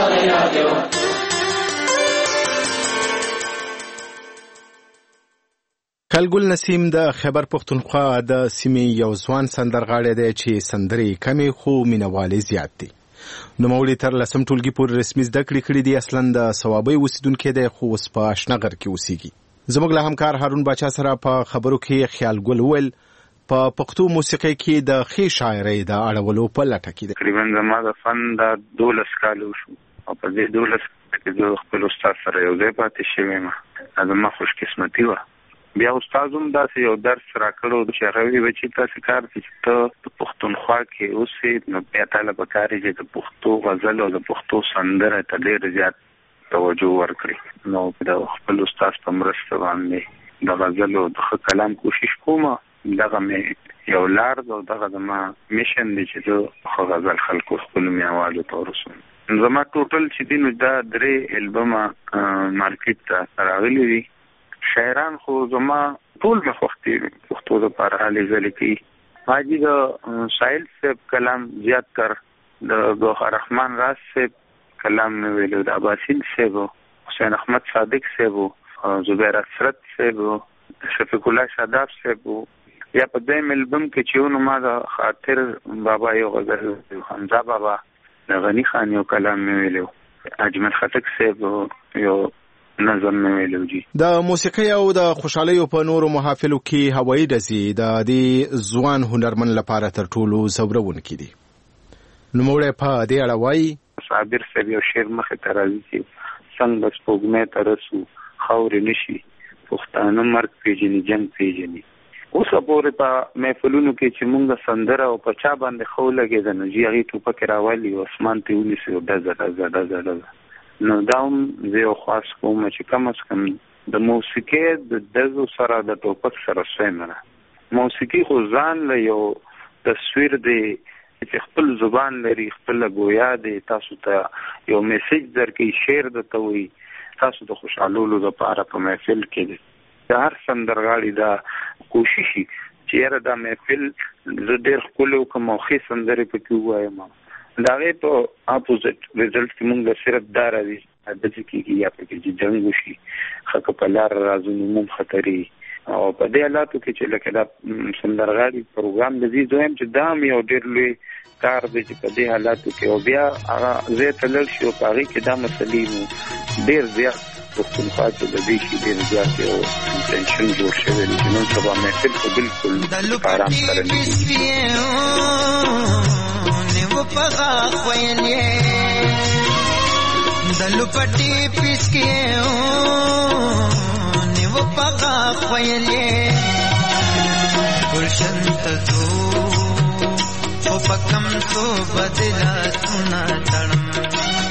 کلګل نسیم د خیبر پښتونخوا د سیمې یو ځوان سندرغاړی دی چې سندرې کمې خو مینوالې زیات دي. نوموړي تر لسم ټولګي پورې رسمي زده کړې کړې دي. اصلا د صوابۍ اوسیدونکی دی خو اوس په اشنغر کې اوسیږي. زموږ له همکار هارون باچا سره په خبرو کې خیال ګل وویل په پښتو موسیقۍ کې د ښې شاعرۍ د اړولو په لټه کې دی. تقریبا زما د فن د 12 کالو شو او په دې 12 کې زه خپل استاد سره یو ځای پاتې شوم. زما خوش قسمتي وه. بیا استاد هم داسې یو درس راکړو چې هغه وی چې تاسو کار چې ته په پښتونخوا کې اوسې نو بیا تاسو به کار چې د پښتو غزل او د پښتو سندره ته ډېر زیات توجه ورکړي. نو د خپل استاد په مرسته باندې د غزل او د کلام کوشش کوم. دغه مې یو لار او دغه زما میشن دی چې زه غزل خلکو خپل میوالو ته ورسوم. زما ټوټل چې دی نو دا 3 البم مارکیټ ته راغلي دي. شاعران خو زما ټول مخوختي پښتو لپاره هلي ځلې کوي. حاجي د ساحل صاحب کلام زیات کر، د ګوهر رحمان راز صاحب کلام مې ویلو، د عباسین صاحب، حسین احمد صادق صاحب، زبیر اسرت صاحب، شفیق الله شاداب صاحب. یا په دې البم کې چې نو ما د خاطر بابا یو غزل، حمزه بابا، د غنی خان یو کلام مې ویلو، اجمل خټک صاحب یو نظم مې ویلو. جی د موسیقۍ او د خوشحالۍ په نورو محافلو کې هوایي ډزې د دې ځوان هنرمن لپاره تر ټولو زورونکي دي. نوموړی په دې اړه وایي صابر صاحب یو شعر مخې ته راځي چې څنګه سپوږمۍ ته رسو خاورې نشي، پښتانه مرګ پیژني جنګ پیژني، اوس پورې په محفلونو کې چې مونږ سندره او په چا باندې خو لګېده نو جی هغې ټوپک راولي او اسمان ته ونیسي او ډزه نو دا هم زه یو خواست کوم چې کم از کم د موسیقۍ د ډزو سره د ټوپک سره سوی نه موسیقي خو ځان له یو تصویر دی چې خپل زبان لري خپل ګویا دی تاسو ته یو میسج درکوي شعر درته وایي تاسو د خوشحالولو لپاره په محفل کې دی د هر سندرغاړي دا کوشش چې یاره دا محفل زه ډېر ښکلی وکړم او ښې سندرې پکې ووایم د هغې په اپوزټ رزلټ کې مونږ صرف دا راځي داسې کېږي یا پکې چې جنګ وشي ښه که په لار راځو نو مم خطرې او په دې حالاتو کې چې لکه دا سندرغاړي پروګرام د دې دویم چې دا هم یو ډېر لوی کار دی چې په دې حالاتو کې او بیا هغه ځای ته لاړ شي او په هغې کې دا مسلې نو ډېر زیات پښتونخوا کې د دې شي ډېر زیات یو ټینشن جوړ شوی دی چې نن سبا محفل خو بلکل آرام سره نه دلو پټي پسکې نیو پغا خویلې ګلشن تزو او پکم تو بدلا سنا تړم